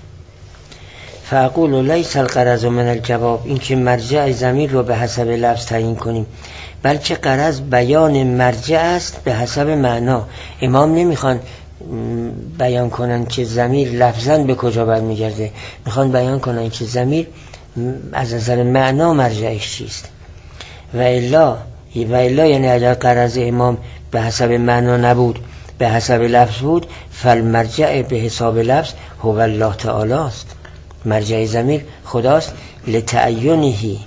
فاقول لیس الغرض من الجواب، این که مرجع ضمیر رو به حسب لفظ تعیین کنیم، بلکه غرض بیان مرجع است به حسب معنا. امام نمیخوان بیان کنن که ضمیر لفظاً به کجا برمیگرده، میخوان بیان کنن که ضمیر از نظر معنا مرجعش چیست. و الا و الا یعنی اگر غرض امام به حسب معنا نبود، به حسب لفظ بود، فالمرجع به حساب لفظ هو الله تعالی است. مرجع ضمیر خداست. لتعینه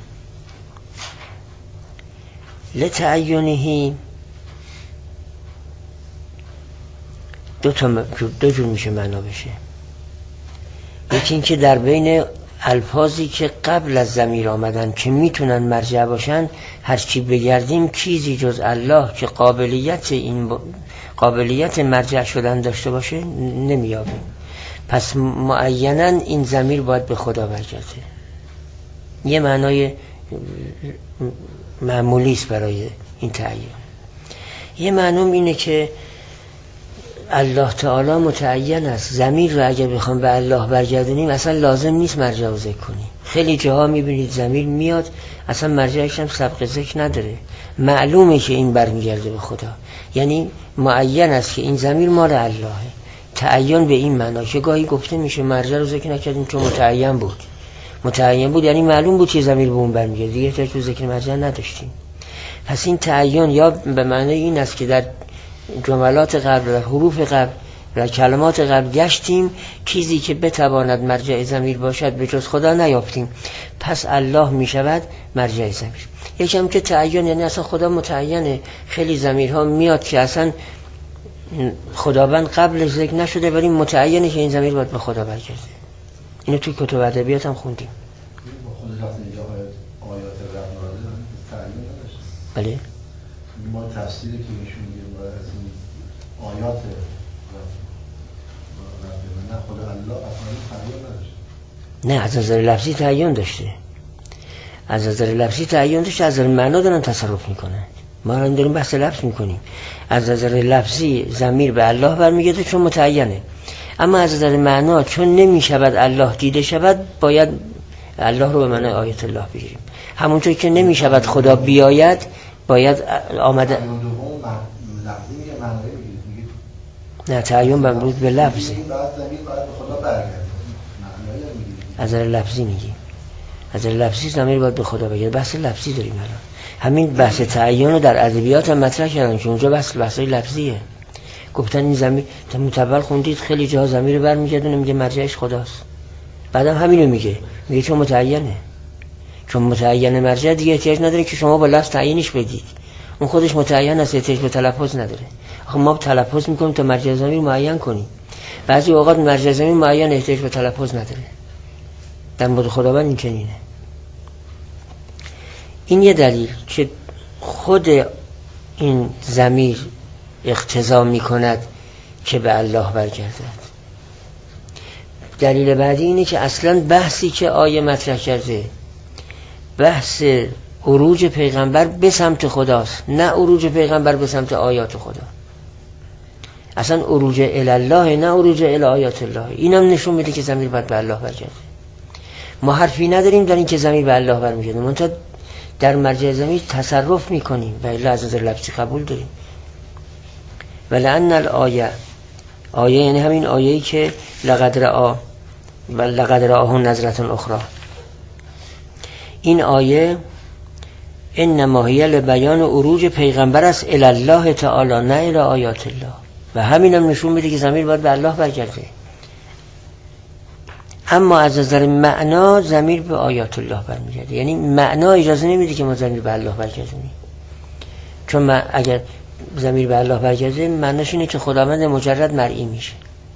لتعینه دو تا دو جور میشه معنا بشه. یکی این که در بین الفاظی که قبل از ضمیر آمدن که میتونن مرجع باشن، هرچی بگردیم چیزی جز الله که قابلیت این ب... قابلیت مرجع شدن داشته باشه نمیابیم. پس معینا این ضمیر باید به خدا برگرده. یه معنای معمولی است برای این تعیین. یه معنی اینه که الله تعالی متعین است. ضمیر رو اگر بخوام به الله برگردونیم اصلا لازم نیست مرجع رو ذکر کنیم. خیلی جاها میبینید ضمیر میاد اصلا مرجعش هم سبق ذکر نداره، معلومه که این برمیگرده به خدا، یعنی معین است که این ضمیر مال اللهه. تعین به این معنا که گاهی گفته میشه مرجع رو ذکر نکردیم چون متعین بود. متعین بود یعنی معلوم بود که ضمیر به اون برمیگرده، دیگه احتیاج به ذکر مرجع نداشتیم. پس این تعین یا به معنای این است که در جملات قبل و حروف قبل و کلمات قبل گشتیم، چیزی که بتواند مرجع ضمیر باشد به جز خدا نیافتیم، پس الله می شود مرجع ضمیر. یکم که تعین یعنی اصلا خدا متعینه. خیلی ضمیرها میاد که اصلا خداوند قبل ذکر نشده ولی متعینه که این ضمیر باید به خدا برگرده. اینو توی کتب ادبیات هم خوندیم. آیات رحمانه تعین نداشت. بله. ما تفسیری که میشون میگیم از این آیات نه خدا الله اصلا تعین نداشت. نه از نظر لفظی تعین داشته. از نظر لفظی تعین داشته، از نظر معنا دارن تصرف میکنن. ما الان داریم بحث لفظ میکنیم. از نظر لفظی ضمیر به الله برمیگرده چون متعینه، اما از نظر معنا چون نمیشود الله دیده شود باید الله رو به معنای آیت الله بگیریم. همونطور که نمیشود خدا بیاید باید آمده نه تعیین مربوط به لفظه. از نظر لفظی میگیم، از نظر لفظی ضمیر باید به خدا بگیره. بحث لفظی داریم الان. همین بحث تعیین رو در ادبیات هم مطرح کردن که اونجا بحث بحثای لفظیه. گفتن این ضمیر متول خوندید خیلی جاها ضمیر رو برمیگردونه میگه مرجعش خداست. بعدم همین رو میگه، میگه چون متعینه، چون متعین مرجع دیگه احتیاج نداره که شما با لفظ تعیینش بدید، اون خودش متعین است، احتیاج به تلفظ نداره. آخه ما تلفظ میکنیم تا مرجع ضمیر معین کنیم. بعضی اوقات مرجع ضمیر معین احتیاج به تلفظ نداره. در مورد خداوند این چنینه. این یه دلیل که خود این ضمیر اقتضا میکند که به الله برگردد. دلیل بعدی اینه که اصلا بحثی که آیه مطرح کرده بحث عروج پیغمبر به سمت خداست، نه عروج پیغمبر به سمت آیات خدا. اصلا عروج الی الله نه عروج الی آیات الله. اینم نشون میده که ضمیر باید به الله برگرده. ما حرفی نداریم در این که ضمیر به الله برمیگرده، منتها در مرجع ضمیر تصرف میکنیم و الا از نظر لفظی قبول داریم. ولعن الآیه، آیه یعنی همین آیه‌ای که لقد رآ و لقد رآه نظرة اخرى. این آیه انما هی لبیان عروج پیغمبر است الی الله تعالی نه الی آیات الله، و همینم نشون میده که ضمیر باید به الله برگرده. اما از نظر معنا ضمیر به آیات الله برمیگرده، یعنی معنا اجازه نمیده که ما ضمیر به الله برگردونیم. چون ما اگر ضمیر به الله برگرده معناش اینه که خداوند مجرد مرئی میشه.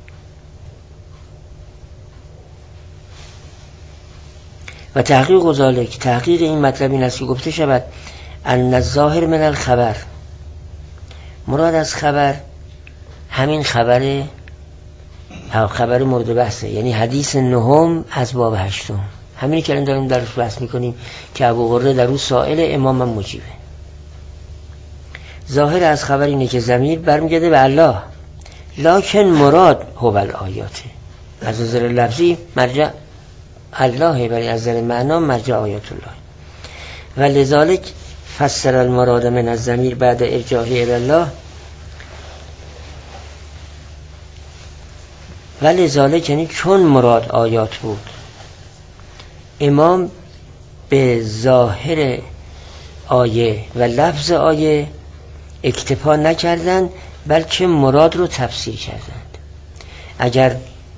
و تحقیق ذالک، تحقیق این مطلب این است که گفته شود ان الظاهر من الخبر، مراد از خبر همین خبر خبر مورد بحثه، یعنی حدیث نهم از باب هشتم، همینی که الان داریم درش بحث میکنیم که ابو قره در اون سائل امام هم مجیبه. ظاهر از خبر اینه که ضمیر برمیگرده به الله، لکن مراد هو الآیاته. از نظر لفظی مرجع الله، ولی از نظر معنا مرجع آیات الله. و لذالک فسر المراد من الضمیر بعد ارجاعه الی الله. و لذالک یعنی چون مراد آیات بود، امام به ظاهر آیه و لفظ آیه اکتفا نکردند، بلکه مراد رو تفسیر کردند. اگر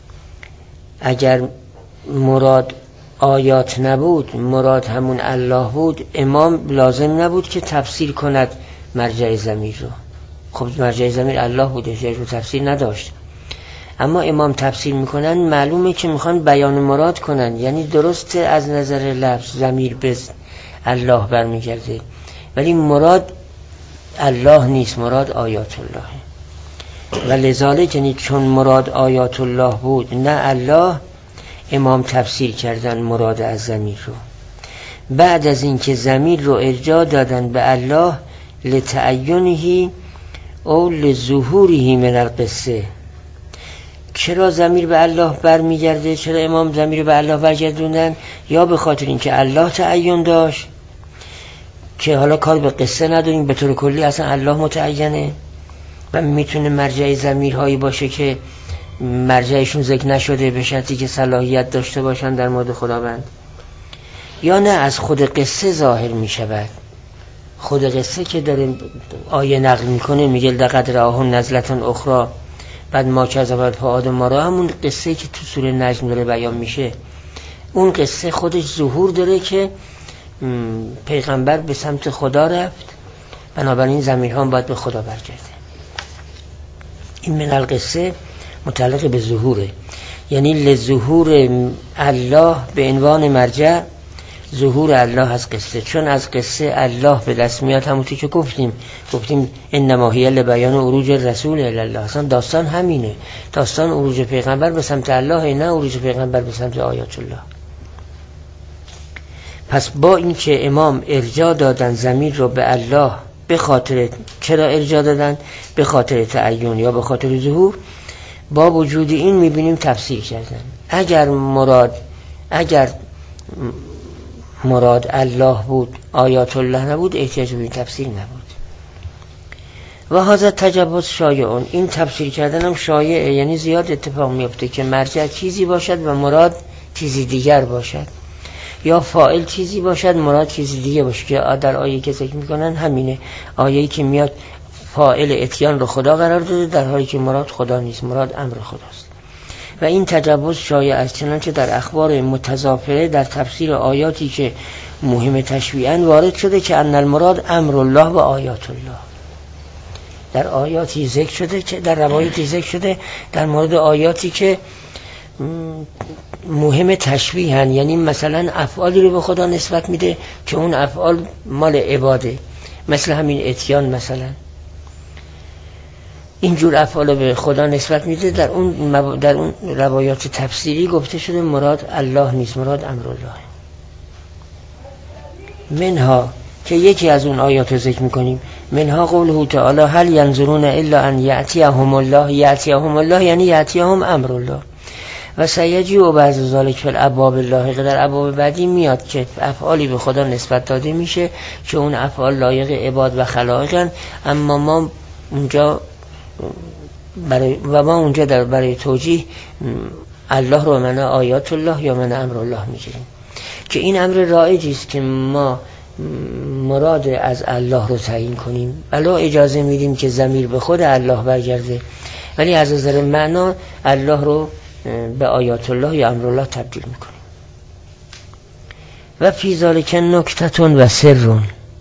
اگر مراد آیات نبود، مراد همون الله بود، امام لازم نبود که تفسیر کند مرجع ضمیر رو. خب مرجع ضمیر الله بوده، احتیاج به تفسیر نداشت. اما امام تفسیر میکنن، معلومه که میخوان بیان مراد کنن، یعنی درسته از نظر لفظ ضمیر به الله برمیگرده، ولی مراد الله نیست، مراد آیات الله. و لذالک یعنی چون مراد آیات الله بود نه الله، امام تفسیر کردن مراد از ضمیر رو. بعد از اینکه ضمیر رو ارجاع دادن به الله لتعینه او لظهوره من القصه. چرا ضمیر به الله برمیگرده؟ چرا امام ضمیر به الله برگردوندن؟ یا به خاطر اینکه الله تعین داشت که حالا کار به قصه نداریم، به طور کلی اصلا الله متعینه و میتونه مرجع ضمیرهایی باشه که مرجعشون ذکر نشده به شرطی که صلاحیت داشته باشن در مورد خداوند. یا نه از خود قصه ظاهر میشود. خود قصه که داره آیه نقل میکنه، میگه لقد رآه نزلة اخرى، بعد ما کذب فؤاد ما را، همون قصه که تو سوره نجم داره بیان میشه، اون قصه خودش ظهور داره که پیغمبر به سمت خدا رفت، بنابراین ضمیرها باید به خدا برگرده. این من القصه متعلق به ظهوره، یعنی لظهور الله به عنوان مرجع، ظهور الله از قصه. چون از قصه الله به دست میاد، همونطور که گفتیم گفتیم انما هی لبیان عروج رسول الی الله، اصلا داستان همینه، داستان عروج پیغمبر به سمت الله، نه عروج پیغمبر به سمت آیات الله. پس با اینکه امام ارجاع دادن ضمیر رو به الله به خاطر چرا ارجاع دادن؟ به خاطر تعین یا به خاطر ظهور. با وجود این میبینیم تفسیر کردن. اگر مراد اگر مراد الله بود، آیات الله نبود، احتیاج به این تفسیر نبود. و هذا تجوز شایعون، این تفسیر کردن هم شایعه، یعنی زیاد اتفاق میفته که مرجع چیزی باشد و مراد چیزی دیگر باشد، یا فاعل چیزی باشد مراد چیزی دیگه باشه، که در آیه که ذکر میکنن همینه. آیه‌ای که میاد فاعل اتیان رو خدا قرار داده، در حالی که مراد خدا نیست، مراد امر خداست. و این تجوز شایع است، چنانچه در اخبار متضافره در تفسیر آیاتی که مهم تشریعاً وارد شده که ان المراد امر الله و آیات الله. در آیاتی ذکر شده که در روایتی ذکر شده در مورد آیاتی که مهم تشبیهن، یعنی مثلا افعالی رو به خدا نسبت میده که اون افعال مال عباده، مثل همین اتیان مثلا اینجور افعال به خدا نسبت میده. در اون مب... در اون روایات تفسیری گفته شده مراد الله نیست، مراد امر الله. منها که یکی از اون آیات رو ذکر میکنیم، منها قوله تعالی هل ینظرون الا ان یأتیهم الله، یأتیهم الله یعنی یأتیهم امر الله. و سیجی و بعض ذالک فی الابواب اللاحقه، در ابواب بعدی میاد که افعالی به خدا نسبت داده میشه که اون افعال لایق عباد و خلائقن، اما ما اونجا برای و ما اونجا در برای توجیه الله رو معنی آیات الله یا معنی امر الله میگیریم، که این امر رایجی است که ما مراد از الله رو تعیین کنیم. بلا اجازه میدیم که ضمیر به خود الله برگرده، ولی از نظر معنا الله رو به آیات الله یا امر الله تبدیل میکنیم. و فی ذالک نکتتون و سرون،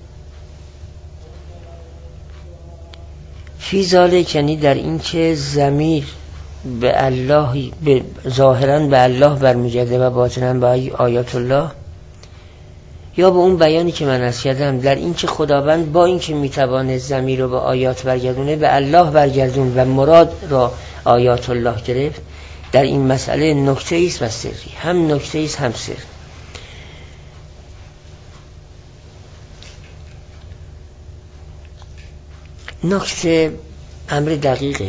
فی ذالک یعنی در این که ضمیر به الله به ظاهرا به الله برمیگرده و باطنا به آیات الله، یا به اون بیانی که من عرض کردم در این که خداوند با این که میتوانه ضمیر رو به آیات برگردونه به الله برگردون و مراد را آیات الله گرفت، در این مسئله نکته ایست و سری، هم نکته ایست هم سر. نکته امر دقیقه،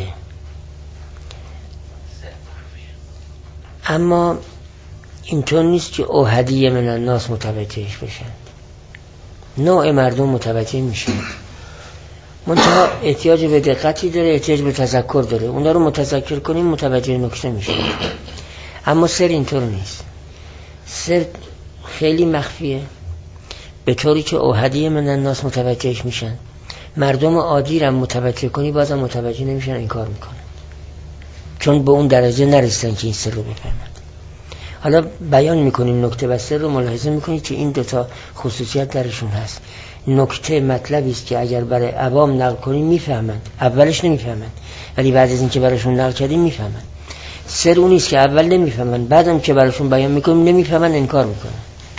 اما اینطور نیست که اوحدیه من الناس متوجهش بشن. نوع مردم متوجه میشن، منتها احتیاج به دقتی داره، احتیاج به تذکر داره. اونا رو متذکر کنیم متوجه نکته میشن. اما سر اینطور نیست، سر خیلی مخفیه، به طوری که اوحدیه من الناس متوجهش میشن. مردم عادی رو متوجه کنی بازم متوجه نمیشن، این کار میکنن، چون به اون درجه نرسیدن که این سر رو بفهمن. حالا بیان میکنیم نکته و سر رو، ملاحظه میکنید که این دوتا خصوصیت درشون هست. نکته مطلبی است که اگر برای عوام نقل کنیم میفهمند، اولش نمیفهمند ولی بعد از این که براشون نقل کردیم میفهمند. سر اون است که اول نمیفهمند، بعدم که براشون بیان میکنیم نمیفهمند، انکار میکنن.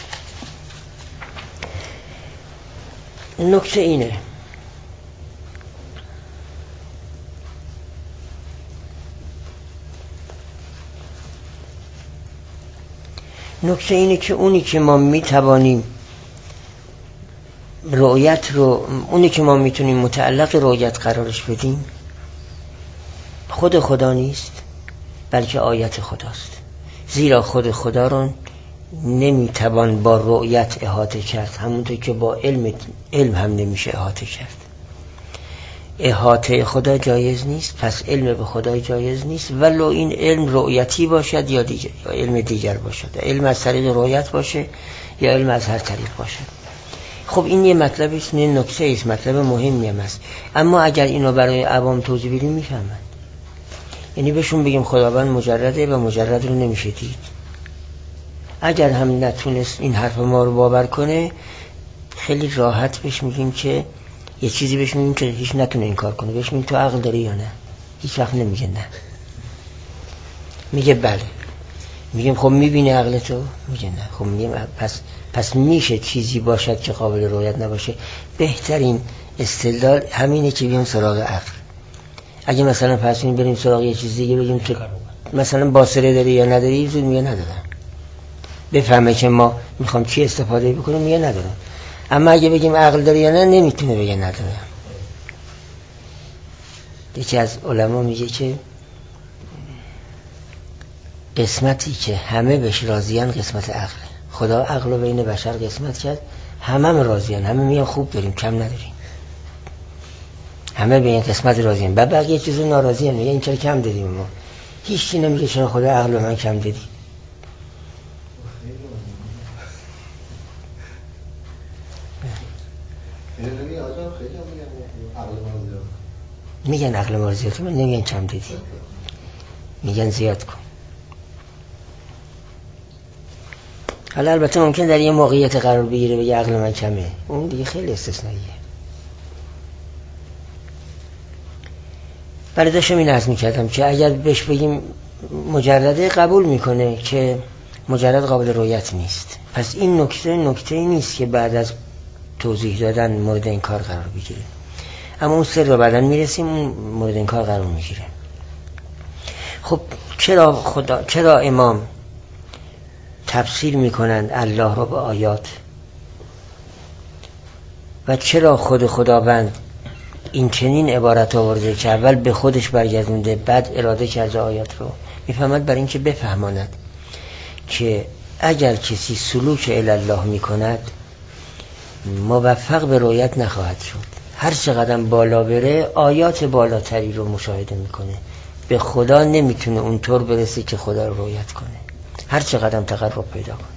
نکته اینه نکته اینه که اونی که ما میتوانیم رؤیت رو، اونی که ما میتونیم متعلق رؤیت قرارش بدیم خود خدا نیست بلکه آیت خداست، زیرا خود خدا رو نمیتوان با رؤیت احاطه کرد، همونطور که با علم علم هم نمیشه احاطه کرد. احاطه خدا جایز نیست، پس علم به خدا جایز نیست، ولو این علم رؤیتی باشد یا دیگر یا علم دیگر باشد، علم از طریق رؤیت باشه یا علم از هر طریق باشد. خب این یه مطلبی است، این نکته است، مطلب مهمی هم است. اما اگر اینو برای عوام توضیح بدیم میفهمند، یعنی بهشون بگیم خداوند مجرده و مجرد رو نمیشه دید، اگر هم نتونست این حرف ما رو باور کنه خیلی راحت بهش میگیم که یه چیزی بهش میگیم که هیچ نتونه این کار کنه، بهش میگیم تو عقل داری یا نه، هیچ وقت نمیگه نه، میگه بله. میگیم خب میبینی عقل تو؟ میگه نه. خب میگیم پس پس میشه چیزی باشد که قابل رؤیت نباشه. بهترین استدلال همینه که بیام سراغ عقل. اگه مثلا پس این بریم سراغ یه چیز دیگه بگیم که مثلا باصره داری یا نداری، زود میگه ندارم، بفهمه که ما میخوام چی استفاده بکنیم میگه ندارم. اما اگه بگیم عقل داری یا نه نمیتونه بگه ندارم. یکی از علما میگه که قسمتی که همه بهش راضیان قسمت عقل. خدا عقل رو بین بشر قسمت کرد، همه هم راضیان، همه میگن خوب داریم، کم نداریم، همه به این قسمت راضیان. بعد بقیه چیزا ناراضیان، میگن این چرا کم دادیم ما. هیچ چی نمیگه چرا خدا عقل رو من کم دادی. میگن عقل ما زیاد کن، نمیگن کم دادی، میگن زیاد کن. حالا البته ممکن در یه موقعیت قرار بگیره بگه عقل من کمه، اون دیگه خیلی استثنائیه. برای داشتم این عرض میکردم که اگر بهش بگیم مجرده قبول میکنه که مجرد قابل رؤیت نیست، پس این نکته نکته ای نیست که بعد از توضیح دادن مورد انکار قرار بگیره. اما اون سر رو بعداً میرسیم اون مورد انکار قرار میگیره. خب چرا خدا چرا امام تفسیر میکنند الله را به آیات و چرا خود خداوند این چنین عبارت آورده که اول به خودش برگردونده بعد اراده کرده آیات رو؟ میفهمد برای اینکه بفهماند که اگر کسی سلوک الی الله میکند موفق به رؤیت نخواهد شد. هر چقدر بالا بره آیات بالاتری رو مشاهده میکنه، به خدا نمیتونه اونطور برسه که خدا رو رؤیت کنه، هر چقدر تقرب پیدا کنه.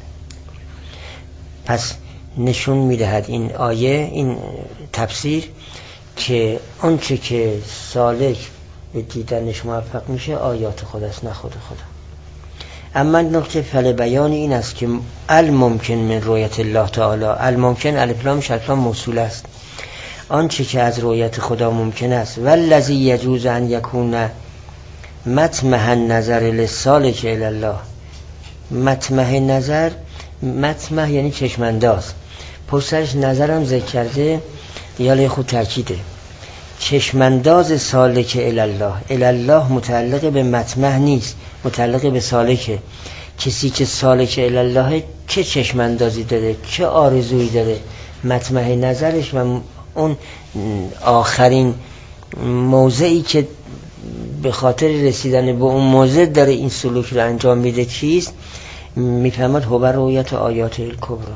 پس نشون میدهد این آیه، این تفسیر، که آنچه که سالک به دیدنش موفق میشه آیات خداست نه خود خدا. اما نکته فل بیان این است که الممکن من رؤیت الله تعالی، الممکن الف لام شرط موصول است، آنچه که از رؤیت خدا ممکن است، والذی یجوز ان یکون مطمح النظر للسالک الی الله. مطمح نظر، مطمح یعنی چشمانداز، پسرش نظرم ذکر کرده یا خود تاکیده. چشمانداز سالک الی الله، الی الله متعلق به مطمح نیست، متعلق به سالکه. کسی که سالک الی الله چه چشماندازی داره، چه آرزویی داره، مطمح نظرش و اون آخرین موضعی که به خاطر رسیدن به اون موضع داره این سلوک رو انجام میده چیست؟ میفهمد هو رؤیت آیات الکبری.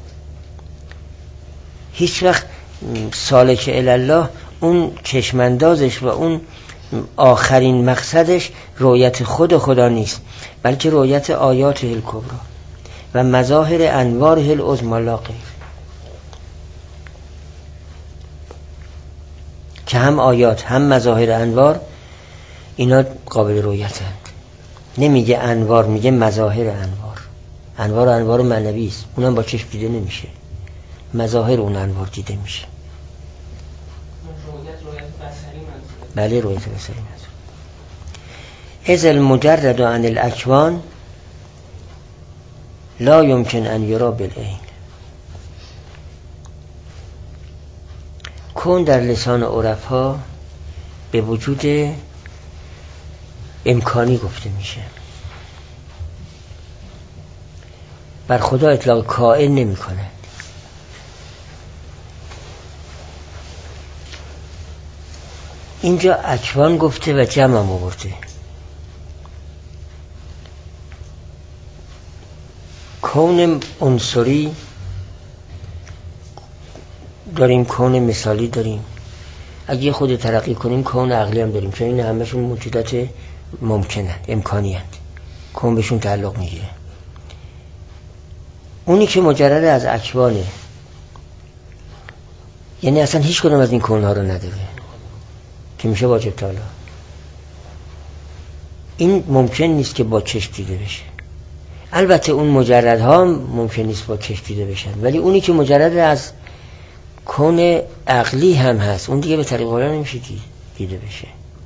هیچ وقت سالک الی الله اون چشماندازش و اون آخرین مقصدش رؤیت خود خدا نیست، بلکه رؤیت آیات الکبری و مظاهر انوار العظمی لا غیر، که هم آیات هم مظاهر انوار اینا قابل رؤیتند. نمیگه انوار، میگه مظاهر انوار. انوار انوار معنوی است، اونم با چشم دیده نمیشه، مظاهر اون انوار دیده میشه. رؤیت رؤیت بصری منظور. بله رؤیت بصری منظور. اذ المجرد عن الاکوان لا يمكن ان یرا بالعین. کون در لسان عرفا به وجود امکانی گفته میشه، بر خدا اطلاق کائن نمی کنه. اینجا اکوان گفته و جمع هم آورده. کون عنصری داریم، کون مثالی داریم، اگه خود ترقی کنیم کون عقلی هم داریم، چون این همشون موجودات ممکنه، امکانی هست، کون بهشون تعلق میگیره. اونی که مجرد از اکوانه، یعنی اصلا هیچ کدوم از این کونها رو نداره که میشه واجب تعالی. این ممکن نیست که با چشم دیده بشه. البته اون مجردها ممکن نیست با چشم دیده بشن، ولی اونی که مجرد از کون عقلی هم هست اون دیگه به طریق والا نمیشه دیده بشه.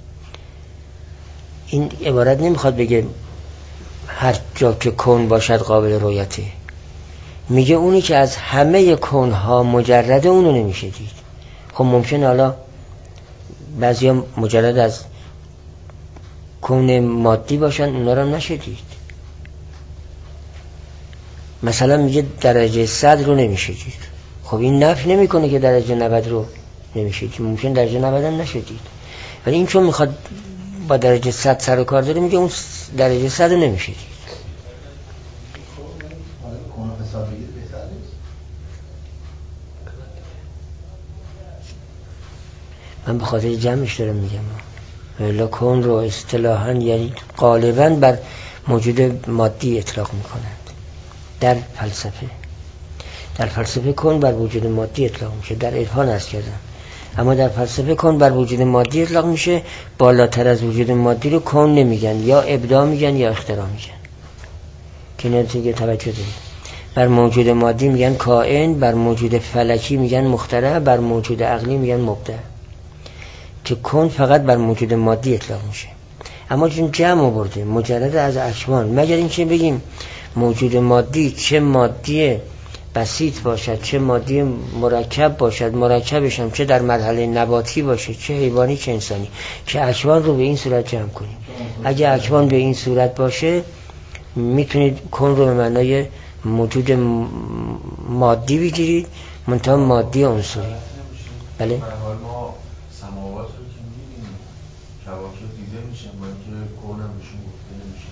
این عبارت نمیخواد بگه هر جا که کون باشد قابل رؤیته، میگه اونی که از همه کونها مجرد اونو نمیشه دید. خب ممکنه حالا بعضی ها مجرد از کون مادی باشن، اونا رو هم نشه دید. مثلا میگه درجه صد رو نمیشه دید، خب این نفی نمیکنه که درجه نود رو نمیشه دید، ممکن درجه نود هم نشه دید. ولی این چون میخواد با درجه صد سر و کار داره میگه اون درجه صد رو نمیشه دید. من به خاطر جمعش دارم میگم ولی کون رو اصطلاحاً یعنی غالباً بر موجود مادی اطلاق میکنند در فلسفه. در فلسفه کون بر وجود مادی اطلاق میشه، در عرفان عرض کردم، اما در فلسفه کون بر وجود مادی اطلاق میشه. بالاتر از وجود مادی رو کون نمیگن، یا ابداع میگن یا اختراع میگن که نتیجه توجه دارید. بر موجود مادی میگن کائن، بر موجود فلکی میگن مخترع، بر موجود عقلی میگن مبدع. که کون فقط بر موجود مادی اطلاق میشه. اما چون جمع آورده مجرد از اکوان، مگر اینکه بگیم موجود مادی چه مادی بسیط باشد چه مادی مرکب باشد، مرکبش هم چه در مرحله نباتی باشه چه حیوانی چه انسانی، که اکوان رو به این صورت جمع کنیم. اگه اکوان به این صورت باشه میتونید کون رو به معنای موجود مادی بگیرید، منتها مادی عنصری. بله سماوات رو که می‌بینیم کواکب دیده میشن با اینکه کون هم بهشون گفته نمیشه.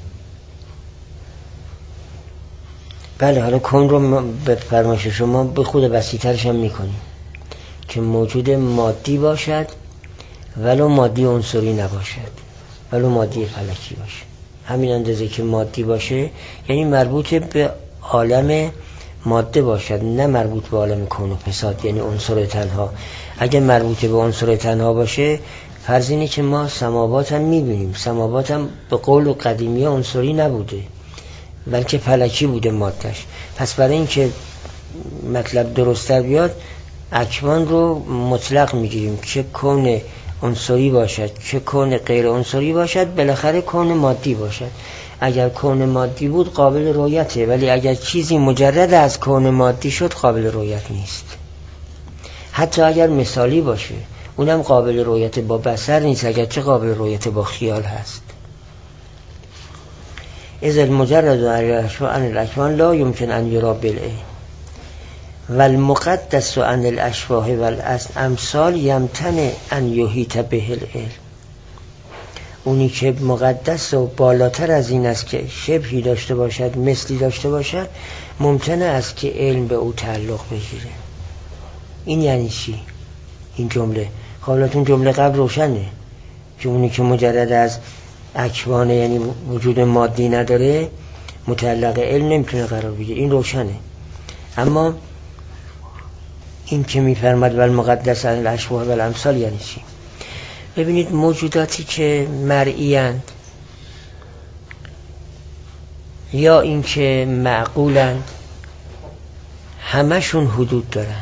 بله حالا کون رو به فرمایش شما به خود وسیع‌ترش هم میکنیم که موجود مادی باشد ولو مادی عنصری نباشد، ولو مادی فلکی باشه. همین اندازه که مادی باشه یعنی مربوط به عالم ماده باشد، نه مربوط به عالم کون و فساد یعنی عنصر تنها. اگه مربوط به عنصر تنها باشه فرض اینه که ما سماوات هم میبینیم، سماوات هم به قول قدیمی عنصری نبوده بلکه فلکی بوده مادهش. پس برای اینکه مطلب درست‌تر بیاد اکوان رو مطلق میگیریم، چه کون عنصری باشد چه کون غیر عنصری باشد، بالاخره کون مادی باشد. اگر کون مادی بود قابل رؤیته، ولی اگر چیزی مجرد از کون مادی شد قابل رؤیت نیست. حتی اگر مثالی باشه اونم قابل رؤیت با بصر نیست، اگر چه قابل رؤیت با خیال هست. اذ المجرد عن الاکوان لا يمكن ان یرا بالعین والمقدس عن الاشباح والامثال یمتنع ان یحیط به العلم. اونی که مقدس و بالاتر از این است که شبهی داشته باشد مثلی داشته باشد ممکنه است که علم به او تعلق بگیره. این یعنی چی؟ این جمله حالتون جمله قبل روشنه که اونی که مجرد از اکوانه یعنی وجود مادی نداره متعلق علم نمیتونه قرار بگیره، این روشنه. اما این که میفرماد والمقدس عن الاشباح والامثال یعنی چی؟ ببینید موجوداتی که مرئی‌اند یا این که معقولند همشون حدود دارند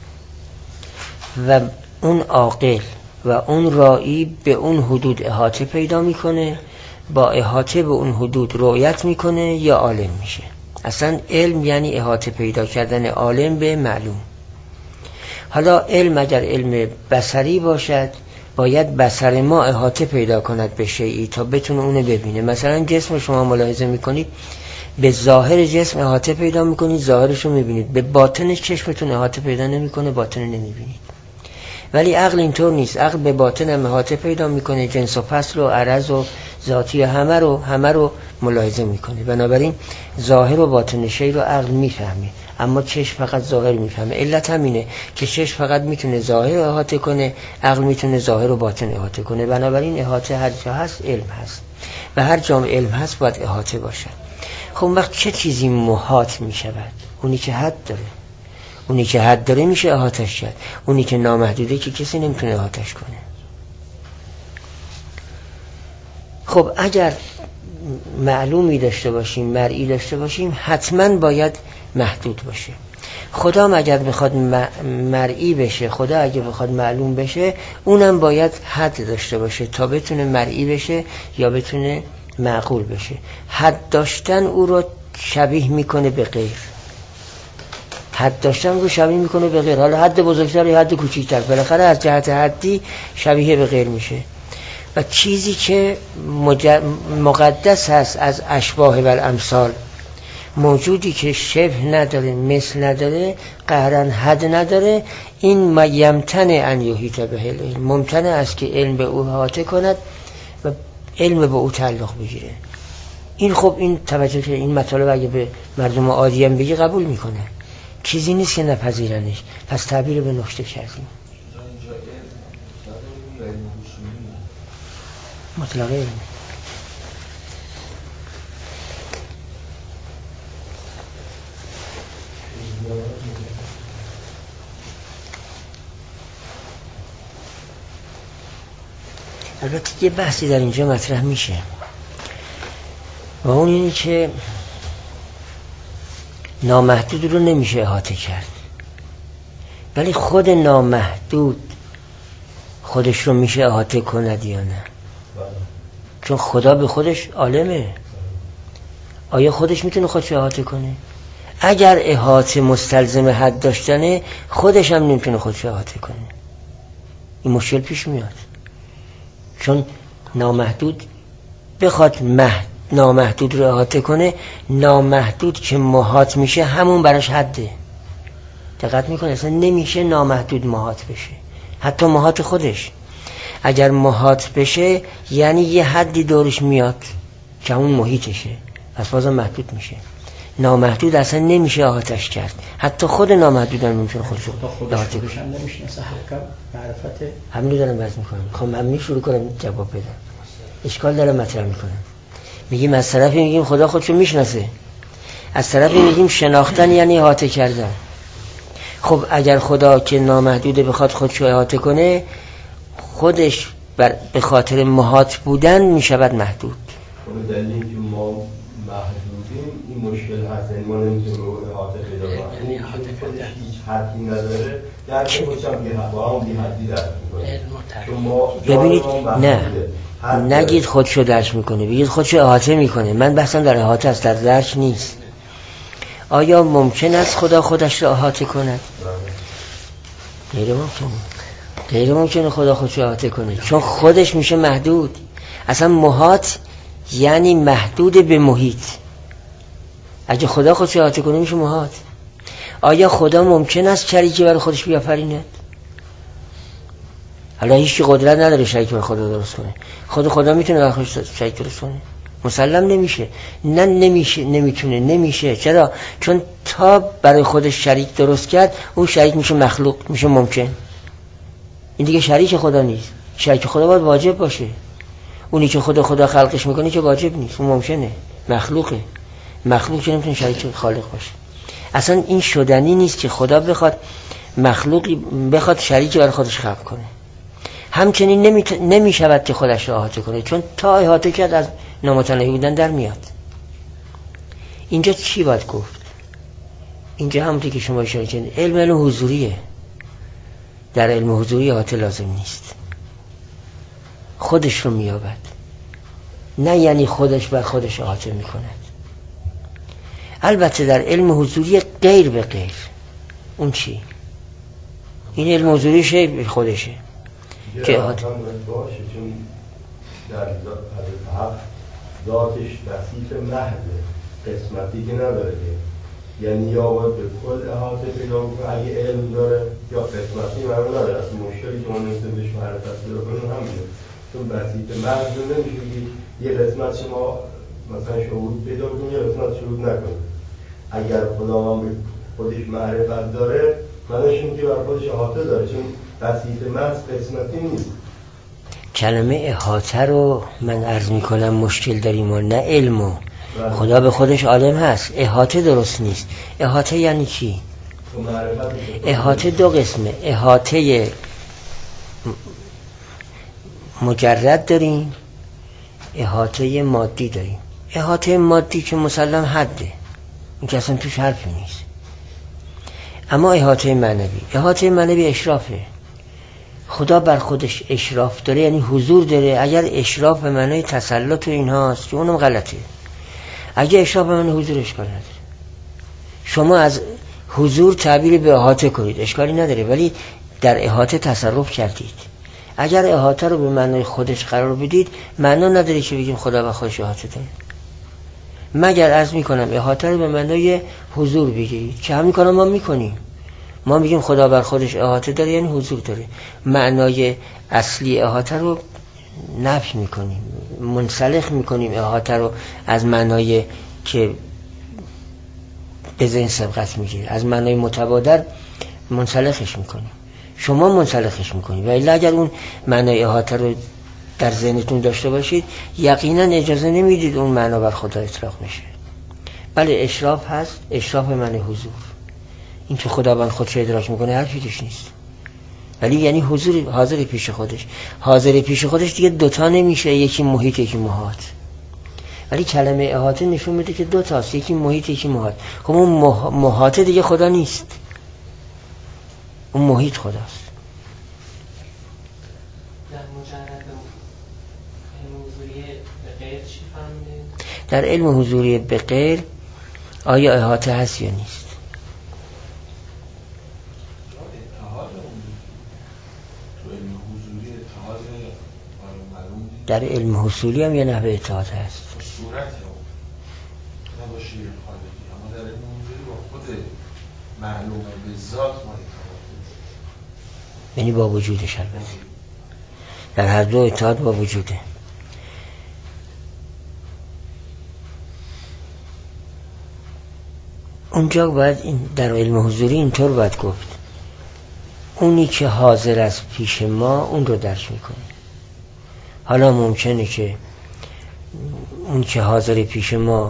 و اون عاقل و اون رائی به اون حدود احاطه پیدا میکنه، با احاطه به اون حدود رؤیت میکنه یا عالم میشه. اصلا علم یعنی احاطه پیدا کردن عالم به معلوم. حالا علم اگر علم بصری باشد باید بصر ما احاطه پیدا کند به شیئی تا بتونه اونو ببینه. مثلا جسم شما ملاحظه میکنید به ظاهر جسم احاطه پیدا میکنید، ظاهرش رو میبینید، به باطنش چشمتون احاطه پیدا نمیکنه، باطن نمیبینید. ولی عقل اینطور نیست، عقل به باطن هم احاطه پیدا میکنه، جنس و فصل و عرض و ذاتی همه رو همه رو ملاحظه میکنه. بنابراین ظاهر و باطن شی رو عقل میفهمه، اما چشم فقط ظاهر میفهمه. علت همینه که چشم فقط میتونه ظاهر احاطه کنه، عقل میتونه ظاهر و باطن احاطه کنه. بنابراین احاطه هر جا هست علم هست و هر جا علم هست باید احاطه باشه. خب وقت چه چیزی محاط میشود؟ اونی که حد داره. اونی که حد داره میشه احاطش کرد، اونی که نامحدوده که کسی نمیتونه احاطش کنه. خب اگر معلومی داشته باشیم، مرئی داشته باشیم، حتما باید محدود باشه. خدا هم اگر بخواد مرئی بشه، خدا اگر بخواد معلوم بشه، اونم باید حد داشته باشه تا بتونه مرئی بشه یا بتونه معقول بشه. حد داشتن او رو شبیه میکنه به غیر، حد داشتن رو شبیه میکنه به غیر. حالا حد بزرگتر یا حد کوچیکتر، بالاخره از جهت حدی شبیه به غیر میشه. و چیزی که مقدس هست از اشباح و الامثال، موجودی که شبه نداره، مثل نداره، قهرن حد نداره، این یمتنع ان یحیط به علم، ممتنع است که علم به او احاطه کند و علم به او تعلق بگیره. این خب این توجه که این مطالب اگه به مردم عادی هم بگی قبول میکنه، چیزی نیست که نپذیرنش. پس تعبیر به نکته کردیم. مطلقه علم. البته یه بحثی در اینجا مطرح میشه و اون اینه که نامحدود رو نمیشه احاطه کرد، ولی خود نامحدود خودش رو میشه احاطه کند یا نه؟ چون خدا به خودش عالمه. آیا خودش میتونه خودش رو احاطه کنه؟ اگر احاطه مستلزم حد داشتنه، خودش هم نمیتونه خودش رو احاطه کنه. این مشکل پیش میاد، چون نامحدود بخواد محد نامحدود رو احاطه کنه، نامحدود که محاط میشه همون براش حده. دقت میکنه اصلا نمیشه نامحدود محاط بشه، حتی محاط خودش اگر محاط بشه یعنی یه حدی دورش میاد که اون محیطشه، پس بازم محدود میشه. نامحدود اصلا نمیشه احاطش کرد، حتی خود نامحدود هم نمیشه خودش احاطه کنه. نمیشناسه حقیقت معرفت. همین دارم بحث میکنم، میخوام همین شروع کنم جواب بدم. اشکال داره مطرح میکنم. میگیم از طرفی میگیم خدا خودشو میشناسه، از طرفی میگیم شناختن یعنی احاطه کردن. خب اگر خدا که نامحدوده بخواد خودشو احاطه کنه، خودش بر به خاطر محاط بودن میشود محدود. خب دلیل که ما محدودیم این مشکل هست، یعنی ما نمیتونیم به احاطه پیدا کنیم. یعنی خودش هیچ حدی نداره، در که خودش هم با هم بی حدی درک میکنه. ببینید نه نگید خودشو درک میکنه، بگید خودشو احاطه میکنه. من بحثم در احاطه است، در درک نیست. آیا ممکن است خدا خودش رو احاطه کند؟ غیر ممکنه. غیر ممکنه خدا خودشو احاطه کنه، چون خودش میشه محدود. اصلا محاط یعنی محدود به محیط. اگه خدا خودشو احاطه کنه میشه محاط. آیا خدا ممکن است شریکی برای خودش بیافریند؟ حالا هیچ قدرت نداره شریک برای خدا درست کنه. خود خدا میتونه برای خودش شریک درست کنه؟ مسلم نمیشه. نه نمیشه، نمیتونه، نمیشه. چرا؟ چون تا برای خودش شریک درست کرد، اون شریک میشه مخلوق، میشه ممکن. این دیگه شریک خدا نیست. شریک خدا باید واجب باشه. اونی که خدا خدا خلقش میکنه که واجب نیست، اون ممکنه، مخلوقه. مخلوق که نمیتونه شریک خالق باشه. اصلا این شدنی نیست که خدا بخواد مخلوقی بخواد شریک برای خودش خلق کنه. همچنین نمی نمیشود که خودش را احاطه کنه، چون تا احاطه کرد از نامتناهی بودن در میاد. اینجا چی باید گفت؟ اینجا همونطور که شما اشاره کردید، علم علم حضوریه. در علم حضوری احاطه لازم نیست، خودش رو میابد، نه یعنی خودش بر خودش احاطه میکند. البته در علم حضوری غیر به غیر. اون چی؟ این علم حضوری شه خودشه که احاطه باشه، چون در حق ذاتش بسیط محضه، قسمتی که نداره، یعنی یا باید به کل احاطه پیدا کنه اگه علم داره، یا قسمتی معلوم نداره. اصلا مشکلی که ما نمیتونیم بهش معرفت پیدا کنیم همینه، چون بسیط محض نمیشه که یه قسمت شما مثلا شهود پیدا کنیم یا قسمت شهود نکنیم. اگر خدا به خودش معرفت داره، معنیش اینه که بر خودش احاطه داره، چون بسیط محض قسمتی نیست. کلمه احاطه رو من عرض میکنم مشکل داریم و نه علمو. خدا به خودش عالم هست، احاطه درست نیست. احاطه یعنی چی؟ احاطه دو قسمه، احاطه مجرد داریم، احاطه مادی داریم. احاطه مادی که مسلم حده، این که اصلا توش حرفی نیست. اما احاطه معنوی، احاطه معنوی اشرافه. خدا بر خودش اشراف داره، یعنی حضور داره. اگر اشراف به معنای تسلط و اینهاست که اونم غلطه. اگه اشراف به معنای حضور اشکال نداره. شما از حضور تعبیر به احاطه کنید اشکالی نداره، ولی در احاطه تصرف کردید. اگر احاطه رو به معنای خودش قرار بدید، معنا نداره که بگیم خدا بر خودش احاطه داره. مگر عرض میکنم احاطه رو به معنای حضور بگیرید که همین کارا ما میکنیم. ما میگیم خدا بر خودش احاطه داره یعنی حضور داره. معنای اصلی احاطه رو نفی میکنیم، منسلخ میکنیم احاطه رو از معنای که به ذهن سبقت میگیره، از معنای متبادر منسلخش میکنیم. شما منسلخش میکنید و الا اگر اون معنای احاطه رو در ذهنتون داشته باشید یقینا اجازه نمیدید اون معنا بر خدا اطلاق میشه. بله اشراف هست، اشراف معنی حضور، این که خداوند خودش ادراک میکنه حرفی توش نیست، ولی یعنی حضور حاضر پیش خودش. حاضر پیش خودش دیگه دوتا نمیشه، یکی محیط یکی محاط. ولی کلمه احاطه نشون میده که دو تاست، یکی محیط یکی محاط. خب اون محاط دیگه خدا نیست، اون محیط خداست. در مجرد علم حضوری به غیر چی فهمیدید؟ در علم حضوری به غیر آیا احاطه هست یا نیست؟ در علم حصولی هم یه نحوه اتحاد هست. صورت نباشه خارجی، اما در علم حضوری با خود معلومه به ذات ما اتحاد، یعنی با وجودش البته. در هر دو اتحاد با وجوده. اونجا باید این در علم حضوری اینطور باید گفت اونی که حاضر است پیش ما اون رو درک میکنه. حالا ممکنه که اون که حاضر پیش ما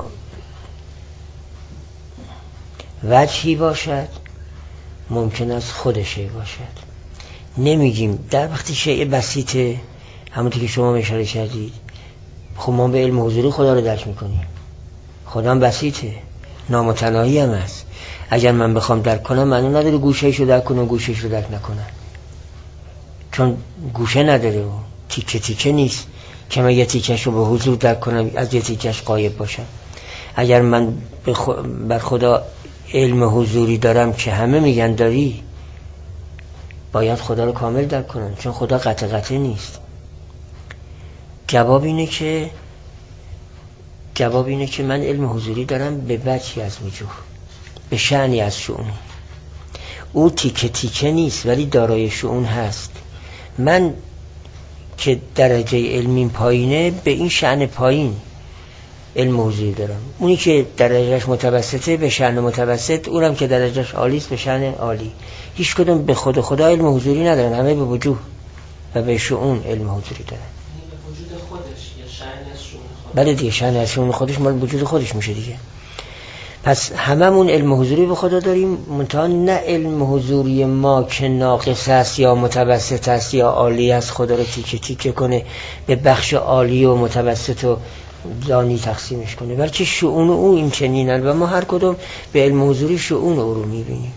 وجهی باشد، ممکن است خودشه باشد. نمیگیم در وقتی شیء بسیطه، همونطور که شما اشاره کردید، خب ما به علم حضوری خدا رو درک میکنیم. خدا هم بسیطه، نامتناهی هم هست. اگر من بخوام درک کنم معنی نداره گوشه‌ایشو درک کنم گوشه‌ایش رو درک نکنم، چون گوشه نداره و تیکه تیکه نیست که من یه تیکش رو به حضور درک کنم از یه تیکش غایب باشم. اگر من بر خدا علم حضوری دارم که همه میگن داری، باید خدا رو کامل درک کنم، چون خدا قطع قطع نیست. جواب اینه که جواب اینه که من علم حضوری دارم به وجهی از وجوه، به شأنی از شؤون. او تیکه تیکه نیست ولی دارای شؤون هست. من که درجه علمیم پایینه به این شأن پایین علم حضوری دارم. اونی که درجهش متوسطه به شأن متوسط، اونم که درجهش عالی است به شأن عالی. هیچ کدوم به خود خدا علم حضوری ندارن، همه به وجوه و به شؤون علم حضوری دارن. به وجود خودش یا شأن از شؤون خودش. بله دیگه شأن از شؤون خودش مال وجود خودش میشه دیگه. پس هممون علم حضوری به خدا داریم، منتها نه علم حضوری ما که ناقص است یا متوسط است یا عالی است خدا رو تیکه تیکه کنه به بخش عالی و متوسط و دانی تقسیمش کنه، بلکه شؤون او این چنینن و ما هر کدوم به علم حضوری شؤون او رو میبینیم.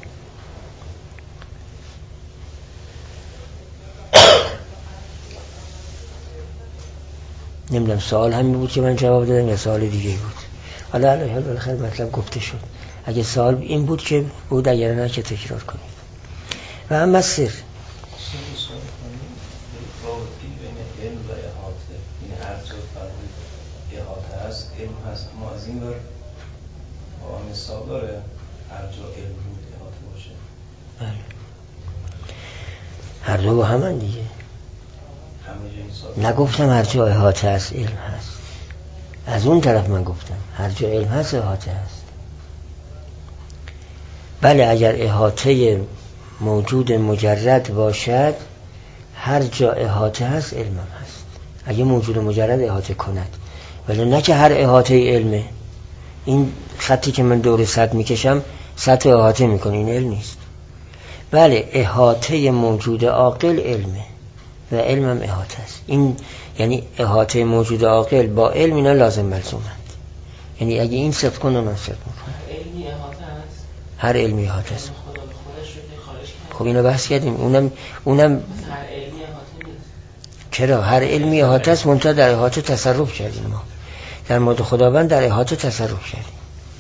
نمیدونم سوال همین بود که من جواب دادم یا سوال دیگه بود. حالا حالا بالاخره مطلب گفته شد. اگه سوال این بود که بود، اگر نه که تکرار کنید. و اما سر رابطی بین علم و احاطه، این هر چه فرمود احاطه هست، علم هست، اما از این بر با مثال داره هر جا علم بود احاطه باشه. بله هر دو با همن دیگه. نگفتم هر جا احاطه هست علم هست، از اون طرف من گفتم هر جا علم هست احاطه هست. بله اگر احاطه موجود مجرد باشد هر جا احاطه هست علم هم هست، اگه موجود مجرد احاطه کند، ولی نه که هر احاطه علمه. این خطی که من دور سطح میکشم سطح احاطه میکنه، این علم نیست. بله احاطه موجود عاقل علمه و علم هم احاطه است. این یعنی احاطه موجود عاقل با علم اینا لازم ملزومند. یعنی اگه این صدق کنه من صدق میکنه. علمی احاطه هست، هر علمی احاطه است. خدا به خودش رو خارج کرد. خب اینو بحث کردیم. اونم اونم هر علمی احاطه نیست. چرا هر علمی احاطه است، منتها در احاطه تصرف کردیم. ما در مورد خداوند در احاطه تصرف کردیم.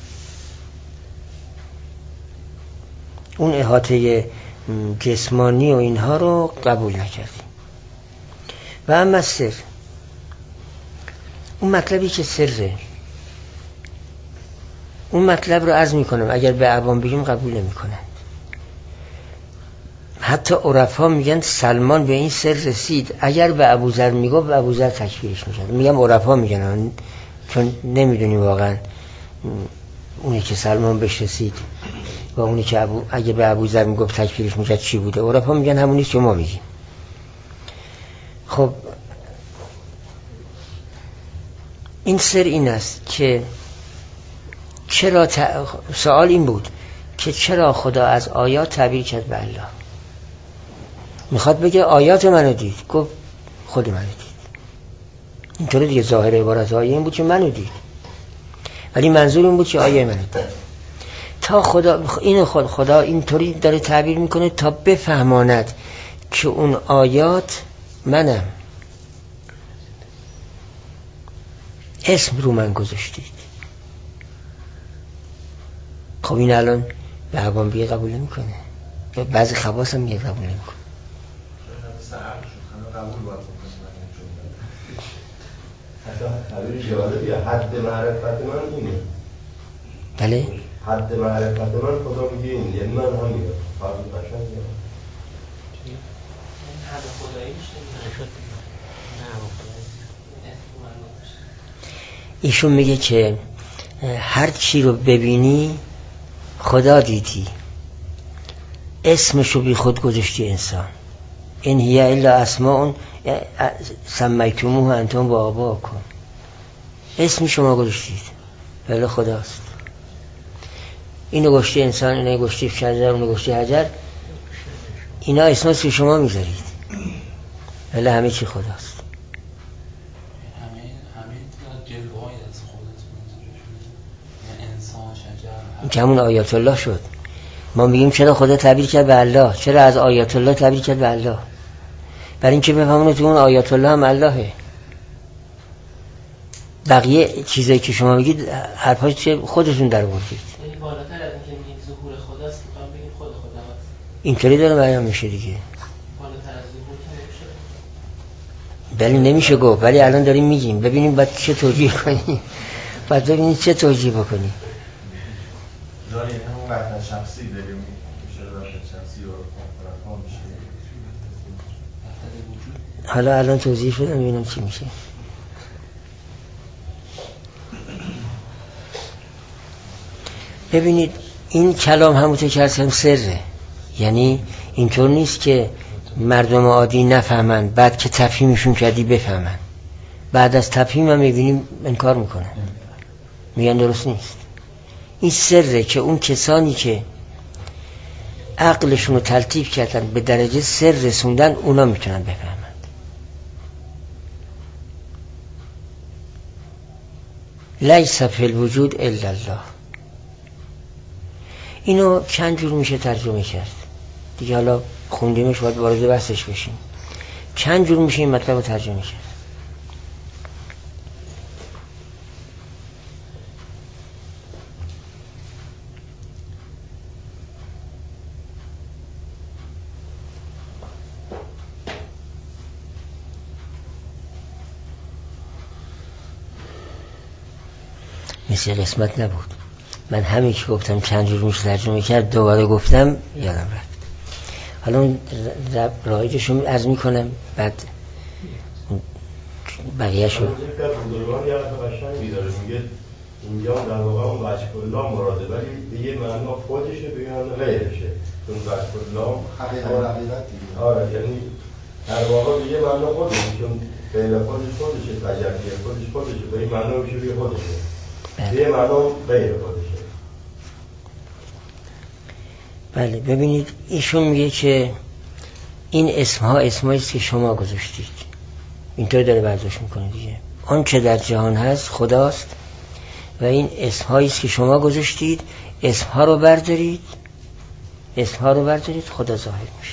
اون احاطه جسمانی و اینها رو قبول نکردیم. و اما سر، اون مطلبی که سره اون مطلب رو عرض میکنم اگر به عوام بگیم قبول نمیکنن. حتی عرفا میگن سلمان به این سر رسید، اگر به ابوذر میگفت به ابوذر تکفیرش میکرد. میگم عرفا میگن چون نمیدونیم واقعا اونی که سلمان بهش رسید و اونی که ابو اگه به ابوذر میگفت تکفیرش میکرد چی بوده. عرفا میگن همونی که ما میگیم. خب این سر این است که چرا ت... سوال این بود که چرا خدا از آیات تعبیر کرد به الله. میخواد بگه آیات منو دید، گفت خود منو دید. اینطوری دیگه ظاهر عبارت آیه این بود که منو دید، ولی منظور این بود که آیه منو دید. تا خدا این خود خدا اینطوری داره تعبیر میکنه تا بفهماند که اون آیات منم، اسم رو من گذاشتید. خب این الان به عوام بیه قبول نمیکنه، بعضی خواص هم میگه قبول نمیکنه. تعبیر جالبیه. حد معرفت من اینه. بله؟ حد معرفت من خدا میگه این، یعنی من هم میگم فرض قشنگ میگم حد خدایی میشه. ایشون میگه که هر چی رو ببینی خدا دیدی، اسمشو بی خود گذاشتی انسان. این هی الا اسماء سمیتموه انتم و آباکم، اسم شما گذاشتید ولی خداست. اینو گذاشتی انسان، اینو گذاشتی شجر، اونو گذاشتی حجر، اینا اسماست که شما میذارید ولی همه چی خداست. این که همون آیات الله شد. ما میگیم چرا خدا تعبیر کرد به الله، چرا از آیات الله تعبیر کرد به الله؟ برای اینکه بفهمونه تو اون آیات الله هم اللهه. بقیه چیزایی که شما میگید حرفاش چه خودتون در آوردید. یعنی بالاتر از اینکه میگید ظهور خداست میخوام بگیم خود خداست. اینطوری داره بیان میشه دیگه. بالاتر از ظهور که نمیشه. بله نمیشه گفت، ولی الان داریم میگیم. ببینیم بعد چه توجیه کنیم. بعد ببینیم چه توجیه بکنیم. داری همون وحدت شخصی داریم میشه وحدت شخصی و کنفرانس میشه. حالا الان توضیح شدم ببینم چی میشه. ببینید این کلام همونطور که هستم سره، یعنی اینطور نیست که مردم عادی نفهمن بعد که تفهیمشون کردی بفهمن. بعد از تفهیم هم میبینیم انکار میکنن، میگن درست نیست. این سره که اون کسانی که عقلشون رو تلطیف کردن به درجه سر رسوندن اونا میتونن بفهمند. لیس فی الوجود الا الله. اینو چند جور میشه ترجمه کرد دیگه، حالا خوندیمش باید وارد بحثش بشیم. چند جور میشه این مطلب رو ترجمه کرد. مثل قسمت نبود. من همین که گفتم چند جور میشه ترجمه کرد دوباره گفتم یادم رفت. حالا اون رایجشو عرض میکنم بعد بقیه شو. یک در بزرگان یه حرف قشنگی داره میگه اینجا در واقع اون وجه الله مراده، ولی به یه معنا خودشه به یه معنا غیرشه. چون وجه الله حقیقت و حقیقت دیگه. آره یعنی در واقع به یه معنا خودشه، چون غیر خودش خودشه، تجربه خودش خودشه، به این معنا میشه به خودشه، به یه معنا غیر خودشه. بله ببینید ایشون میگه که این اسمها اسمایی است که شما گذاشتید. اینطور داره برداشت میکنه دیگه. آن چه در جهان هست خداست و این اسمهایی است که شما گذاشتید. اسمها رو بردارید، اسمها رو بردارید خدا ظاهر میشه.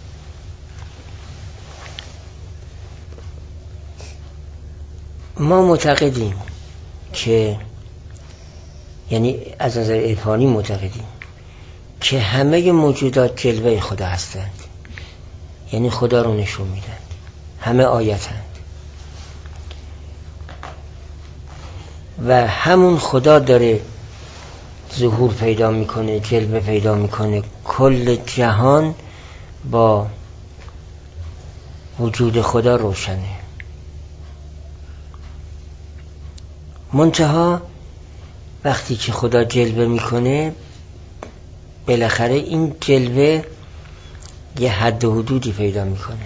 ما معتقدیم که یعنی از نظر عرفانی معتقدیم که همه موجودات جلوه خدا هستند، یعنی خدا رو نشون میدن، همه آیتند و همون خدا داره ظهور پیدا میکنه، جلوه پیدا میکنه. کل جهان با وجود خدا روشنه. منتها وقتی که خدا جلوه میکنه بالاخره این جلوه یه حد و حدودی پیدا میکنه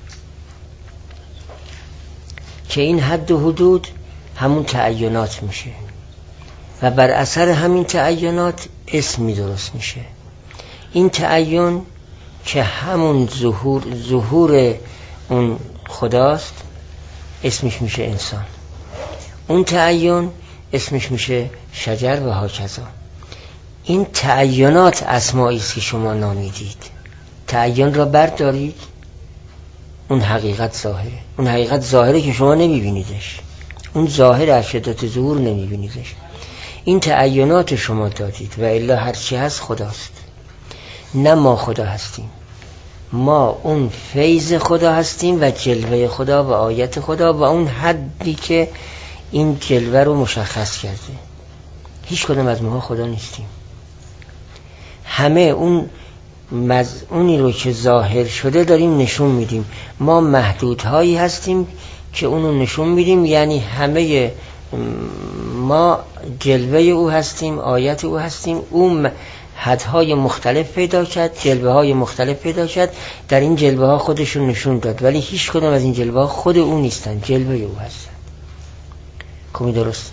که این حد و حدود همون تعینات میشه و بر اثر همین تعینات اسمی درست میشه. این تعین که همون ظهور ظهور اون خداست اسمش میشه انسان. اون تعین اسمش میشه شجر و هاکذا. این تعینات اسمایی است که شما نامیدید. تعین را بردارید، اون حقیقت ظاهره. اون حقیقت ظاهره که شما نمیبینیدش. اون ظاهر از شدت ظهور نمیبینیدش. این تعینات شما دادید و الا هرچی هست خداست. نه ما خدا هستیم. ما اون فیض خدا هستیم و جلوه خدا و آیت خدا و اون حدی که این جلوه رو مشخص کرده. هیچ کدام از ما خدا نیستیم. همه اون مز... اونی رو که ظاهر شده داریم نشون میدیم. ما محدودهایی هستیم که اونو نشون میدیم، یعنی همه ما جلوه او هستیم، آیت او هستیم. او حدهای مختلف پیدا کرد، جلوه های مختلف پیدا کرد، در این جلوه ها خودشون نشون داد، ولی هیچ کدام از این جلوه ها خود او نیستن، جلوه او هستن. کمی درست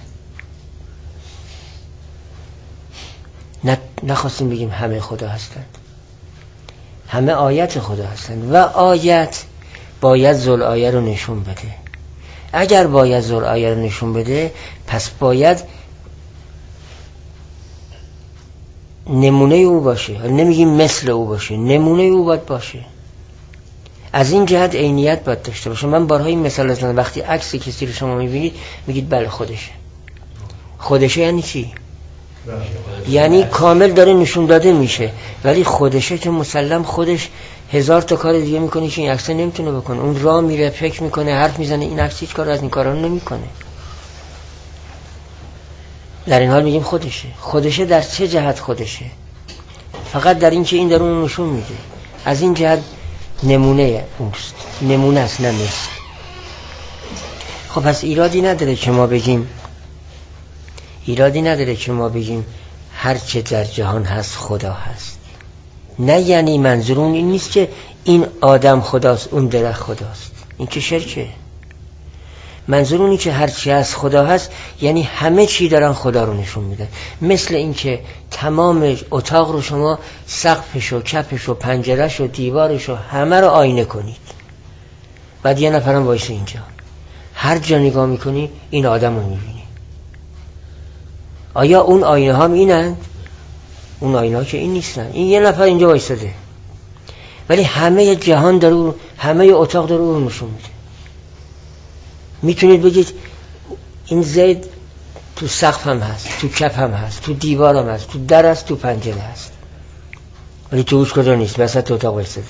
نه نخواستیم بگیم همه خدا هستند، همه آیت خدا هستند و آیت باید ذوالآیه رو نشون بده. اگر باید ذوالآیه رو نشون بده پس باید نمونه او باشه. نمیگیم مثل او باشه، نمونه او باید باشه. از این جهت عینیت باید داشته باشه. من بارها این مثال زدم، وقتی عکس کسی رو شما میبینید میگید بله خودشه. خودشه یعنی چی؟ یعنی کامل داره نشون داده میشه، ولی خودشه که مسلم خودش هزار تا کار دیگه میکنه که این عکس نمیتونه بکنه. اون راه میره، فکر میکنه، حرف میزنه، این عکس هیچ کار از این کارا نمیکنه. در این حال میگیم خودشه. خودشه در چه جهت خودشه؟ فقط در این که این داره اون نشون میده. از این جهت نمونه اوست، نمونه است نه مثل. خب پس ایرادی نداره که ما بگیم ایرادی نداره که ما بگیم هر چه در جهان هست خدا هست. نه یعنی منظورون این نیست که این آدم خداست، اون درخت خداست. این که شرکه. منظور اونی که هر چی هست خدا هست، یعنی همه چی دارن خدا رو نشون میدن. مثل این که تمام اتاق رو شما سقفش و کفش و پنجرش و دیوارش و همه رو آینه کنید، بعد یه نفرم وایسه اینجا، هر جا نگاه میکنی این آدم رو میبینی. آیا اون آینه ها اینن؟ اون آینه ها که این نیستن. این یه نفر اینجا وایساده، ولی همه جهان داره، همه اتاق داره رو نشون میده. میتونید بگید این زید تو سقف هم هست، تو کف هم هست، تو دیوار هم هست، تو در هست، تو پنجره هست، ولی تو اوش کجا نیست، وسط اتاق وایساده.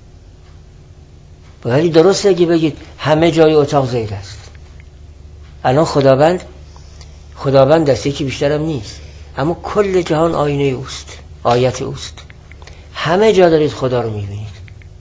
ولی درسته اگه بگید همه جای اتاق زید هست. الان خداوند خداوند دسته که بیشتر هم نیست، اما کل جهان آینه اوست، آیت اوست. همه جا دارید خدا رو میبینید.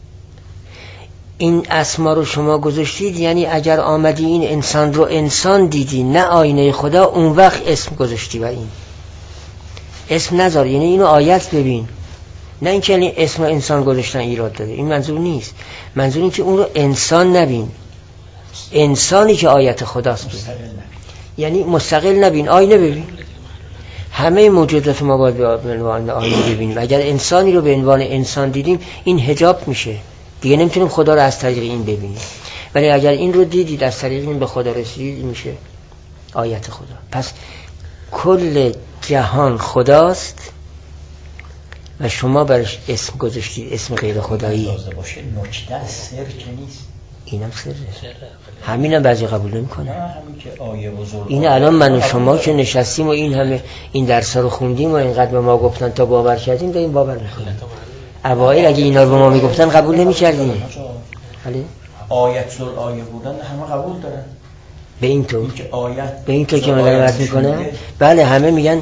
این اسما رو شما گذاشتید، یعنی اگر آمدی این انسان رو انسان دیدی نه آینه خدا، اون وقت اسم گذاشتی و این اسم نذار، یعنی اینو آیت ببین. نه اینکه یعنی اسم انسان گذاشتن ایراد داره، این منظور نیست. منظور این که اون رو انسان نبین، انسانی که آیت خداست ببین. یعنی مستقل نبین، آینه ببین. همه موجودات ما باید به عنوان آینه ببینیم. اگر انسانی رو به عنوان انسان دیدیم این حجاب میشه، دیگه نمیتونیم خدا رو از طریق این ببینیم. ولی اگر این رو دیدید از طریق این به خدا رسیدید میشه آیت خدا. پس کل جهان خداست و شما برش اسم گذاشتید، اسم غیر خدایی. باشه نکته سر که نیست. اینم سره. همینم بعضی قبول نمی‌کنه. نه همین که آیه بزرگ. این الان من و شما که نشستیم و این همه این درس‌ها رو خوندیم و اینقدر به ما گفتن تا باور کردیم، داریم باور می‌کنیم. اوایل اگه اینا رو به ما میگفتن قبول نمی‌کردیم. ولی آیت ذل آیه بودن همه قبول دارن. به این تو که آیت به این تو که من عرض می‌کنم، بله همه میگن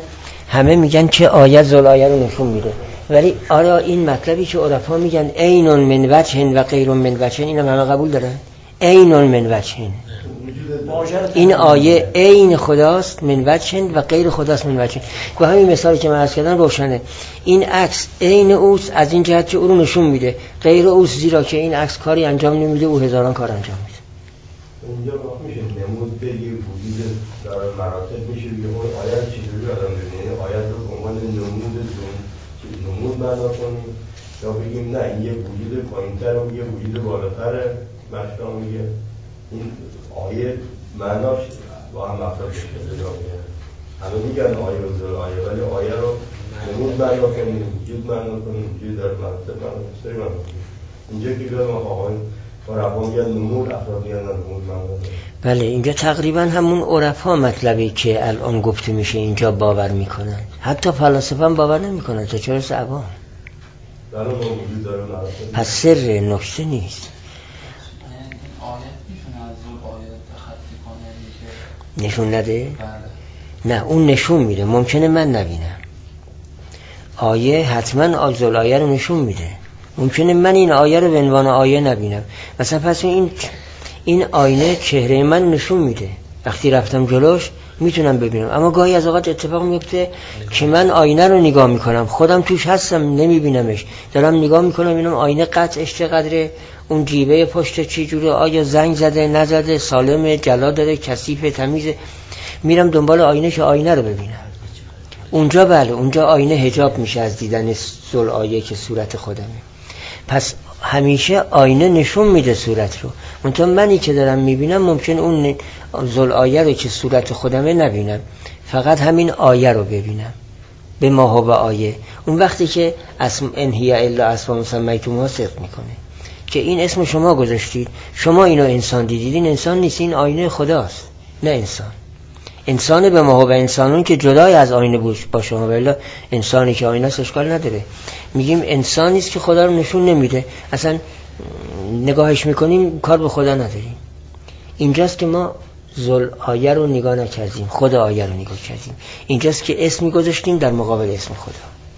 همه میگن که آیه ذوالآیه رو نشون میده، ولی آره این مطلبی که عرفا میگن عین من وجه و غیر من وجه، اینم همه قبول دارن. عین من وجه، این آیه عین خداست، من وجه و غیر خداست من وجه. با همین مثالی که من عرض کردم روشنه. این عکس عین اوست از این جهت که او رو نشون میده، غیر اوست زیرا که این عکس کاری انجام نمیده، او هزاران کار انجام میده. اونجا میشه نمود بگی وجود در مراتب میشه بگی اون آیت چجوری آدم ببینه، آیت رو به عنوان نمود نمود معنا کنیم، یا بگیم نه این یه وجود پایین‌تر و یه وجود بالاتره. مشکا میگه این آیه معناش با هم مفهوم شده جامعه. همه میگن آیه و ذوالآیه، ولی آیه رو نمود معنا کنیم، وجود معنا کنیم، وجود در مراتب معنا کنیم، معنا کنیم. اینجا که بیاد آقایان عرفا میگن نمود، افراد میگن نمود معنا کنیم. بله اینجا تقریبا همون عرفا مطلبی که الان گفته میشه اینجا باور میکنن، حتی فلاسفه هم باور نمیکنن، تا چرا عوام. پس سر نکته نیست. نشون نده؟ نه اون نشون میده، ممکنه من نبینم. آیه حتما ذوالآیه رو نشون میده، ممکنه من این آیه رو به عنوان آیه نبینم. مثلا پس این این آینه چهره من نشون میده، وقتی رفتم جلوش میتونم ببینم. اما گاهی از اوقات اتفاق میفته که من آینه رو نگاه میکنم، خودم توش هستم نمیبینمش، دارم نگاه میکنم اینم آینه قطعش چقدره، اون جیبه پشت چی جوره، آیا زنگ زده نزده، سالمه، جلا داره، کثیفه، تمیزه. میرم دنبال آینه که آینه رو ببینم. اونجا بله اونجا آینه حجاب میشه از دیدن ذوالآیه که صورت خودمه. پس همیشه آینه نشون میده صورت رو، منتها منی که دارم میبینم ممکن اون ذوالآیه رو که صورت خودمه نبینم، فقط همین آیه رو ببینم به ما هو آیه. اون وقتی که اسم انهی الا اسم سمیتموها صدق میکنه که این اسم شما گذاشتید، شما اینو انسان دیدید، این انسان نیست، این آینه خداست، نه انسان. انسان به ما هو انسانون که جدای از آینه با شما، ولی انسانی که آینه است اشکال نداره. میگیم انسانی است که خدا رو نشون نمیده، اصلا نگاهش میکنیم کار به خدا نداریم. اینجاست که ما ذوالآیه رو نگاه نکردیم، خود آیه رو نگاه کردیم. اینجاست که اسمی گذاشتیم در مقابل اسم خدا.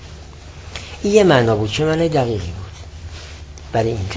این یه معنا بود که معنای دقیقی بود برای اینجا.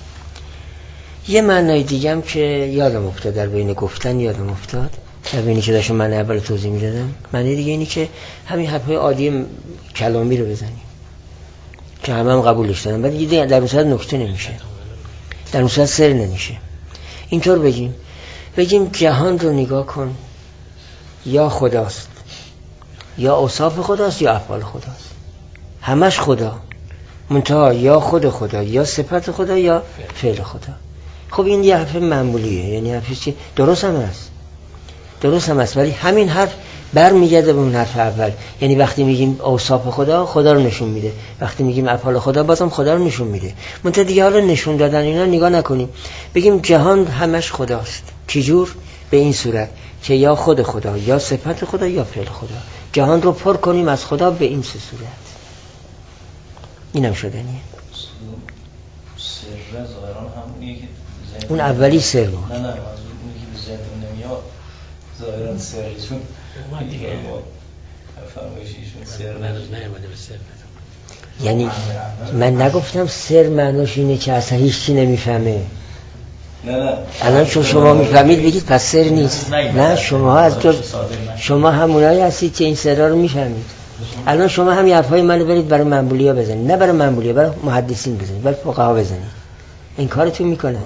یه معنای دیگه هم که یادم افتاد در بین گفتن یادم افتاد در بینی که داشتم من اول توضیح میدادم، معنی دیگه اینی که همین حرفای عادی کلامی رو بزنیم که همه هم قبولش دارن، ولی دیگه در اون صورت نکته نمیشه، در اون صورت سر نمیشه. اینطور بگیم بگیم جهان رو نگاه کن، یا خداست یا اوصاف خداست یا افعال خداست، همش خدا، منتها یا خود خدا یا صفت خدا یا فعل خدا. خب این یه حرف معمولیه، یعنی حرفی که درست هم هست، درست هم هست، ولی همین حرف برمیگرده به اون حرف اول. یعنی وقتی میگیم اوصاف خدا، خدا رو نشون میده، وقتی میگیم افعال خدا، بازم خدا رو نشون میده. منتها دیگه حالا نشون دادن اینا نگاه نکنیم، بگیم جهان همش خداست. چجور؟ به این صورت که یا خود خدا یا صفت خدا یا فعل خدا. جهان رو پر کنیم از خدا به این سه صورت. اینم شدنیه. سر ظاهران همونیه که اون اولی سر بود. نه نه اونی که به ذهن نمیاد ظاهران سر، چون ما دیگه فرمایشیشون سر نمیاده به سر. یعنی من نگفتم سر معناش اینه که اصلا هیچ چی نمیفهمه. نه نه الان چون شما میفهمید بگید پس سر نیست. نه شما از جز شما همونایی هستید که این سرها رو میفهمید. الان شما همین حرفای منو برید برای منبولیا بزنید، نه برای منبولیا، برای محدثین بزنید، برای فقها بزنید. این کارتون میکنن.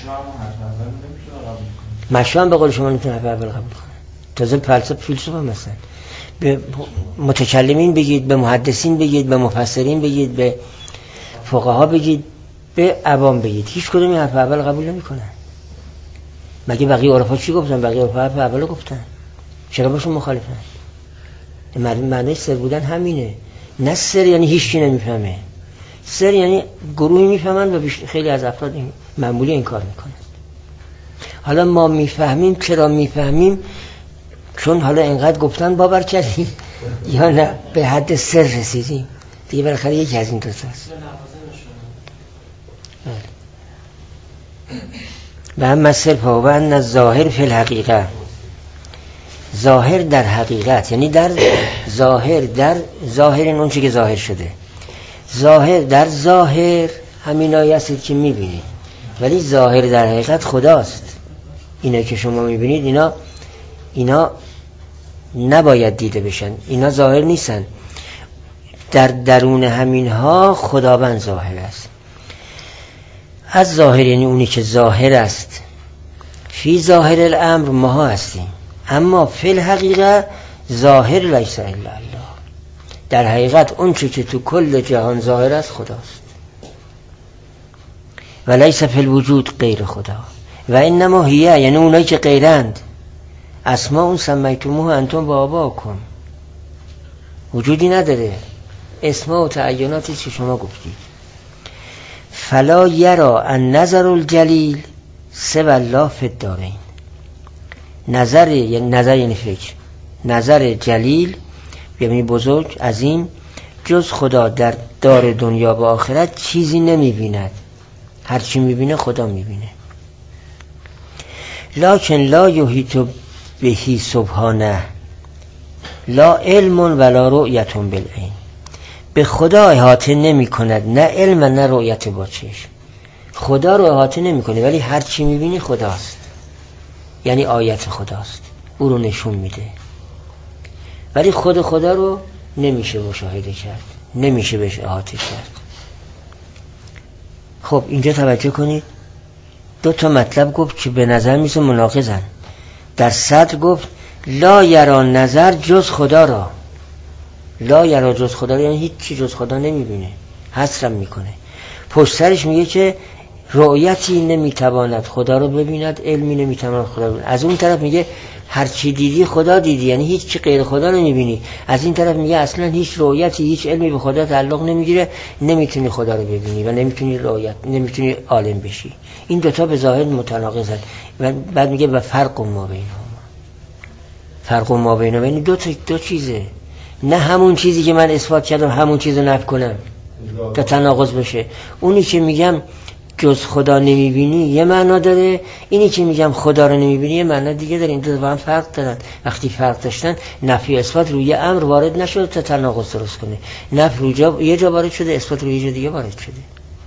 مشروع به قول شما نمیتونه حرف اول قبول کنه. تازه فلسفه فیلسوف هم هستن. به متکلمین بگید، به محدثین بگید، به مفسرین بگید، به فقها بگید، به عوام بگید، هیچ کدوم این حرف اول قبول نمیکنن. مگه بقیه عرفا چی گفتن؟ بقیه عرفا حرف اول گفتن، چرا باشون مخالفن؟ معنی سر بودن همینه. نه سر یعنی هیچ کی نمیفهمه، سر یعنی گروهی میفهمن و خیلی از افراد این معمولی این کار میکنن. حالا ما میفهمیم، چرا میفهمیم؟ چون حالا اینقدر گفتن باور کردیم یا نه به حد سر رسیدیم دیگه، بالاخره یکی از این دو تاست. و اما الصرف و ان الظاهر فی الحقیقه، ظاهر در حقیقت یعنی در ظاهر، در ظاهر این اون چی که ظاهر شده، ظاهر در ظاهر همین آیه است که میبینید، ولی ظاهر در حقیقت خداست. اینا که شما میبینید اینا اینا نباید دیده بشن، اینا ظاهر نیستن. در درون همینها خداوند ظاهر است. از ظاهر یعنی اونی که ظاهر است. فی ظاهر الامر ما هستیم، اما فی الحقیقه ظاهر لیس الا الله. در حقیقت اون چی که تو کل جهان ظاهر است خداست. و لیس فی الوجود غیر خدا. و انما هیه یعنی اونایی که غیرند، اسماء اون سمیتموه انتم و آباکم، وجودی نداره، اسماء و تعیناتی که شما گفتید. فلا یرا ان نظر الجلیل سوى الله فی الدارین. نظر یعنی نظر یعنی فکر، نظر جلیل یعنی بزرگ عظیم، جز خدا در دار دنیا و آخرت چیزی نمی بیند. هر چی می بینه خدا می بینه. لکن لا یحیط بهی سبحانه لا علم ولا رؤیت بالعین. به خدا احاطه نمی کند، نه علم نه رؤیت با چشم. خدا رو احاطه نمی کنه، ولی هر چی می بینی خداست، یعنی آیت خداست، او رو نشون میده. ولی خود خدا رو نمیشه مشاهده کرد، نمیشه بهش احاطه کرد. خب اینجا توجه کنید، دو تا مطلب گفت که به نظر میسه مناقضن. در صدر گفت لا یرا نظر جز خدا را، لا یرا جز خدا را یعنی هیچ چی جز خدا نمیبینه، حصرم میکنه. پشت سرش میگه که رؤیتی نمیتواند خدا رو ببیند، علمی نمیتواند خدا رو ببیند. از اون طرف میگه هر چی دیدی خدا دیدی، یعنی هیچ چی غیر خدا نمیبینی. از این طرف میگه اصلا هیچ رؤیتی هیچ علمی به خدا تعلق نمیگیره، نمیتونی خدا رو ببینی و نمیتونی رؤیت نمیتونی عالم بشی. این دوتا به ظاهر متناقضن. و بعد میگه و فرق ما بینهما، فرق ما بینهما یعنی دو تا دو چیزه، نه همون چیزی که من اثبات کردم همون چیزو نفی کنم تا تناقض بشه. اونی که میگم جز خدا نمیبینی یه معنا داره، اینی که میگم خدا رو نمیبینی یه معنا دیگه داره. این دو با هم فرق دارن. وقتی فرق داشتن نفی اثبات روی امر وارد نشده تا تناقض درست کنه، نفی روی جا یه جا وارد شده، اثبات روی جا دیگه وارد شده.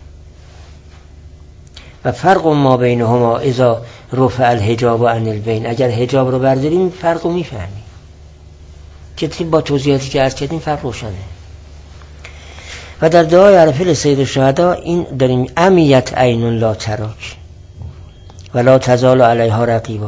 و فرق ما بینهما اذا رفع الحجاب عن البین. اگر حجاب رو برداریم فرق رو میفهمیم که با توضیحاتی که عرض کردیم فرق روشنه. و در دعای عرفه سید الشهدا این داریم امیت عین لا تراک ولا تزال علیها رقیبا.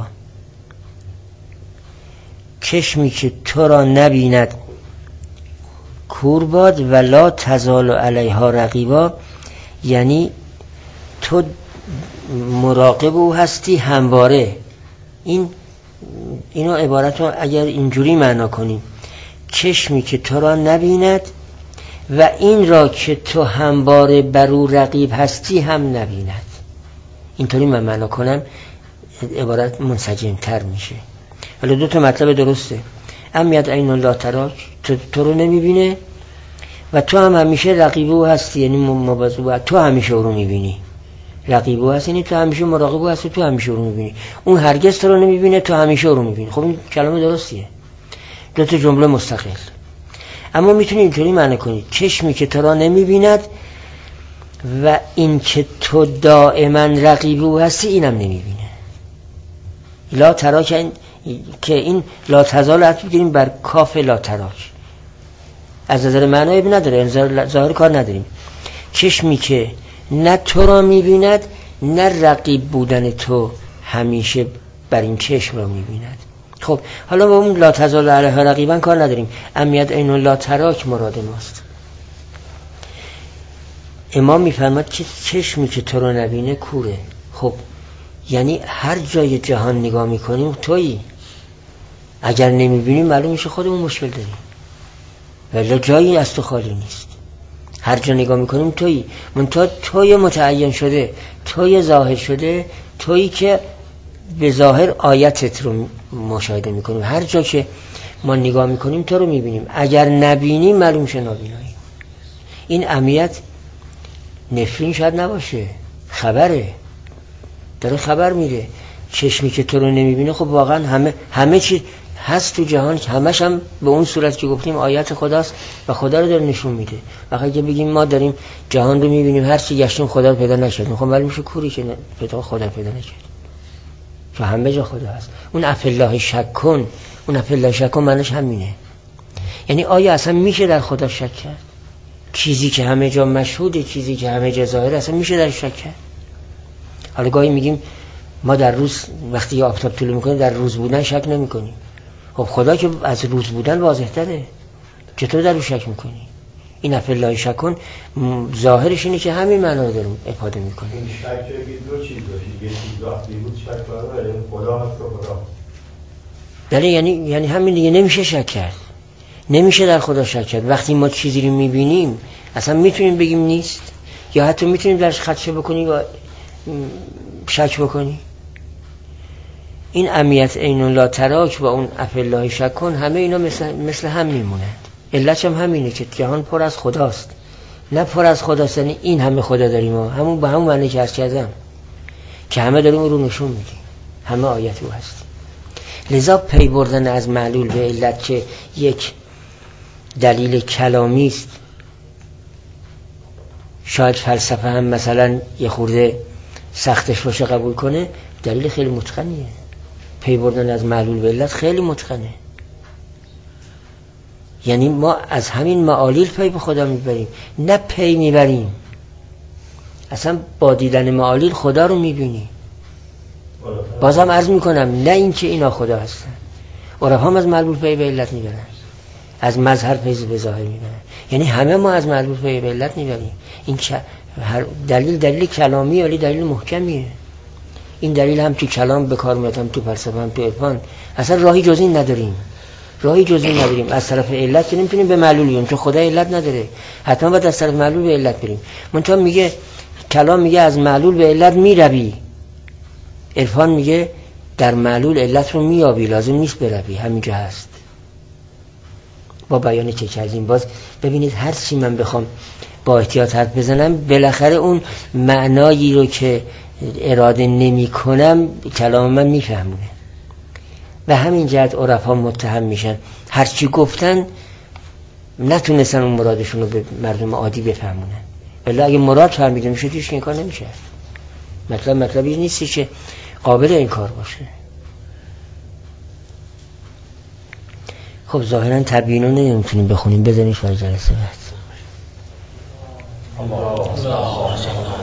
چشمی که تو را نبیند کور باد، ولا تزال علیها رقیبا یعنی تو مراقب او هستی همواره. این اینو عبارت رو اگر اینجوری معنا کنیم، چشمی که تو را نبیند و این را که تو همواره بر او رقیب هستی هم نبیند. اینطوری من معنا کنم عبارت منسجم تر میشه. ولی دو تا مطلب درسته. امیت عین الله تراک، تو, تو رو نمیبینه و تو هم همیشه رقیب او هستی، یعنی مبازو تو همیشه او رو میبینی. رقیب او هستی یعنی تو همیشه مراقب او هستی، تو همیشه او رو میبینی. اون هرگز تو رو نمیبینه، تو همیشه او رو میبینی. خب این کلمه درستیه، دو تا جمله مستقل. اما میتونی اینطوری معنی کنید چشمی که تو را نمیبیند و این که تو دائما رقیب او هستی اینم نمیبینه. لا تراک این که این لا تزال عطف بگیریم بر کاف لا تراک، از نظر معنی اب نداره، ظاهر کار نداریم. چشمی که نه تو را میبیند نه رقیب بودن تو همیشه بر این چشم را میبیند. خب حالا با اون لا تزال علیها رقیبا کار نداریم. امیت عین لا تراک مراد ماست. امام میفرماد که چشمی که تو رو نبینه کوره. خب یعنی هر جای جهان نگاه میکنیم تویی، اگر نمیبینیم معلوم میشه خودمون مشکل داریم، ولی جایی از تو خالی نیست. هر جا نگاه میکنیم تویی، منتها توی متعین شده، توی ظاهر شده، تویی که به ظاهر آیتت رو مشاهده میکنیم. هر جا که ما نگاه میکنیم تو رو میبینیم، اگر نبینیم معلوم شه نابینایی. این امیت نفرین شاید نباشه، خبره، داره خبر میره. چشمی که تو رو نمیبینه خب واقعا همه همه چی هست تو جهان که همش هم به اون صورت که گفتیم آیت خداست و خدا رو داره نشون میده. وقتی که بگیم ما داریم جهان رو میبینیم هر چی گشتیم خدا رو پیدا نشد، خب معلوم میشه کوری که پیدا خدا پیدا نشد، چون همه جا خدا هست. اون افالله شک کن، اون افالله شک کن معنیش همینه. یعنی آیا اصلا میشه در خدا شک کرد؟ چیزی که همه جا مشهوده، چیزی که همه جا ظاهره، اصلا میشه در شک کرد؟ حالا گاهی میگیم ما در روز وقتی یه آفتاب طلوع میکنه در روز بودن شک نمیکنیم. خب خدا که از روز بودن واضح تره، چطور در رو شک میکنی؟ این افالله شک کن ظاهرش اینه که همین معنا رو داریم افاده میکنه. این شک که دو چیز داشت، یه چیز وقتی بود شک کنه خدا هست و خدا. بله یعنی یعنی همین دیگه، نمیشه شک کرد، نمیشه در خدا شک کرد. وقتی ما چیزی رو میبینیم اصلا میتونیم بگیم نیست، یا حتی میتونیم درش خدشه بکنی و شک بکنی. این امیت عین لا تراک و اون افالله شک کن همه اینا مثل, مثل هم میمونن. علتش هم همینه که جهان پر از خداست، نه پر از خداست یعنی این همه خدا داریم ها. همون به همون معنی که عرض کردم که همه داریم اون رو نشون میدیم، همه آیت او هست. لذا پی بردن از معلول به علت که یک دلیل کلامی است، شاید فلسفه هم مثلا یه خورده سختش باشه قبول کنه، دلیل خیلی متقنیه. پی بردن از معلول به علت خیلی متقنه. یعنی ما از همین معالیل پی به خدا میبریم، نه پی میبریم، اصلا با دیدن معالیل خدا رو میبینی. بازم عرض میکنم نه این که اینا خدا هستن، عرفا هم از معلول پی به علت میبرن، از مظهر پی به ظاهر میبرن. یعنی همه ما از معلول پی به علت میبریم. این دلیل دلیل کلامی ولی دلیل محکمیه. این دلیل هم تو کلام به کار میاد، هم تو فلسفه، هم تو عرفان. اصلا راهی جز این نداریم، راهی جز این نداریم. از طرف علت که نمیتونیم به معلول بریم، چون خدا علت نداره، حتما باید از طرف معلول به علت بریم. منتها میگه کلام میگه از معلول به علت میروی، عرفان میگه در معلول علت رو میابی، لازم نیست بروی، همینجا هست. با بیان چه کردیم باز ببینید هر چی من بخوام با احتیاط حرف بزنم بالاخره اون معنایی رو که اراده نمی کنم کلام من میفهمونه. و همین جهت عرفا متهم میشن هر چی گفتن نتونستن اون مرادشون رو به مردم عادی بفهمونن. ولی اگه مراد فهمیده میشه دیش این کار نمیشه. مطلب مطلبی نیستی که قابل این کار باشه. خب ظاهرا تبیینو نمیتونیم بخونیم، بزنیم برای جلسه بعد.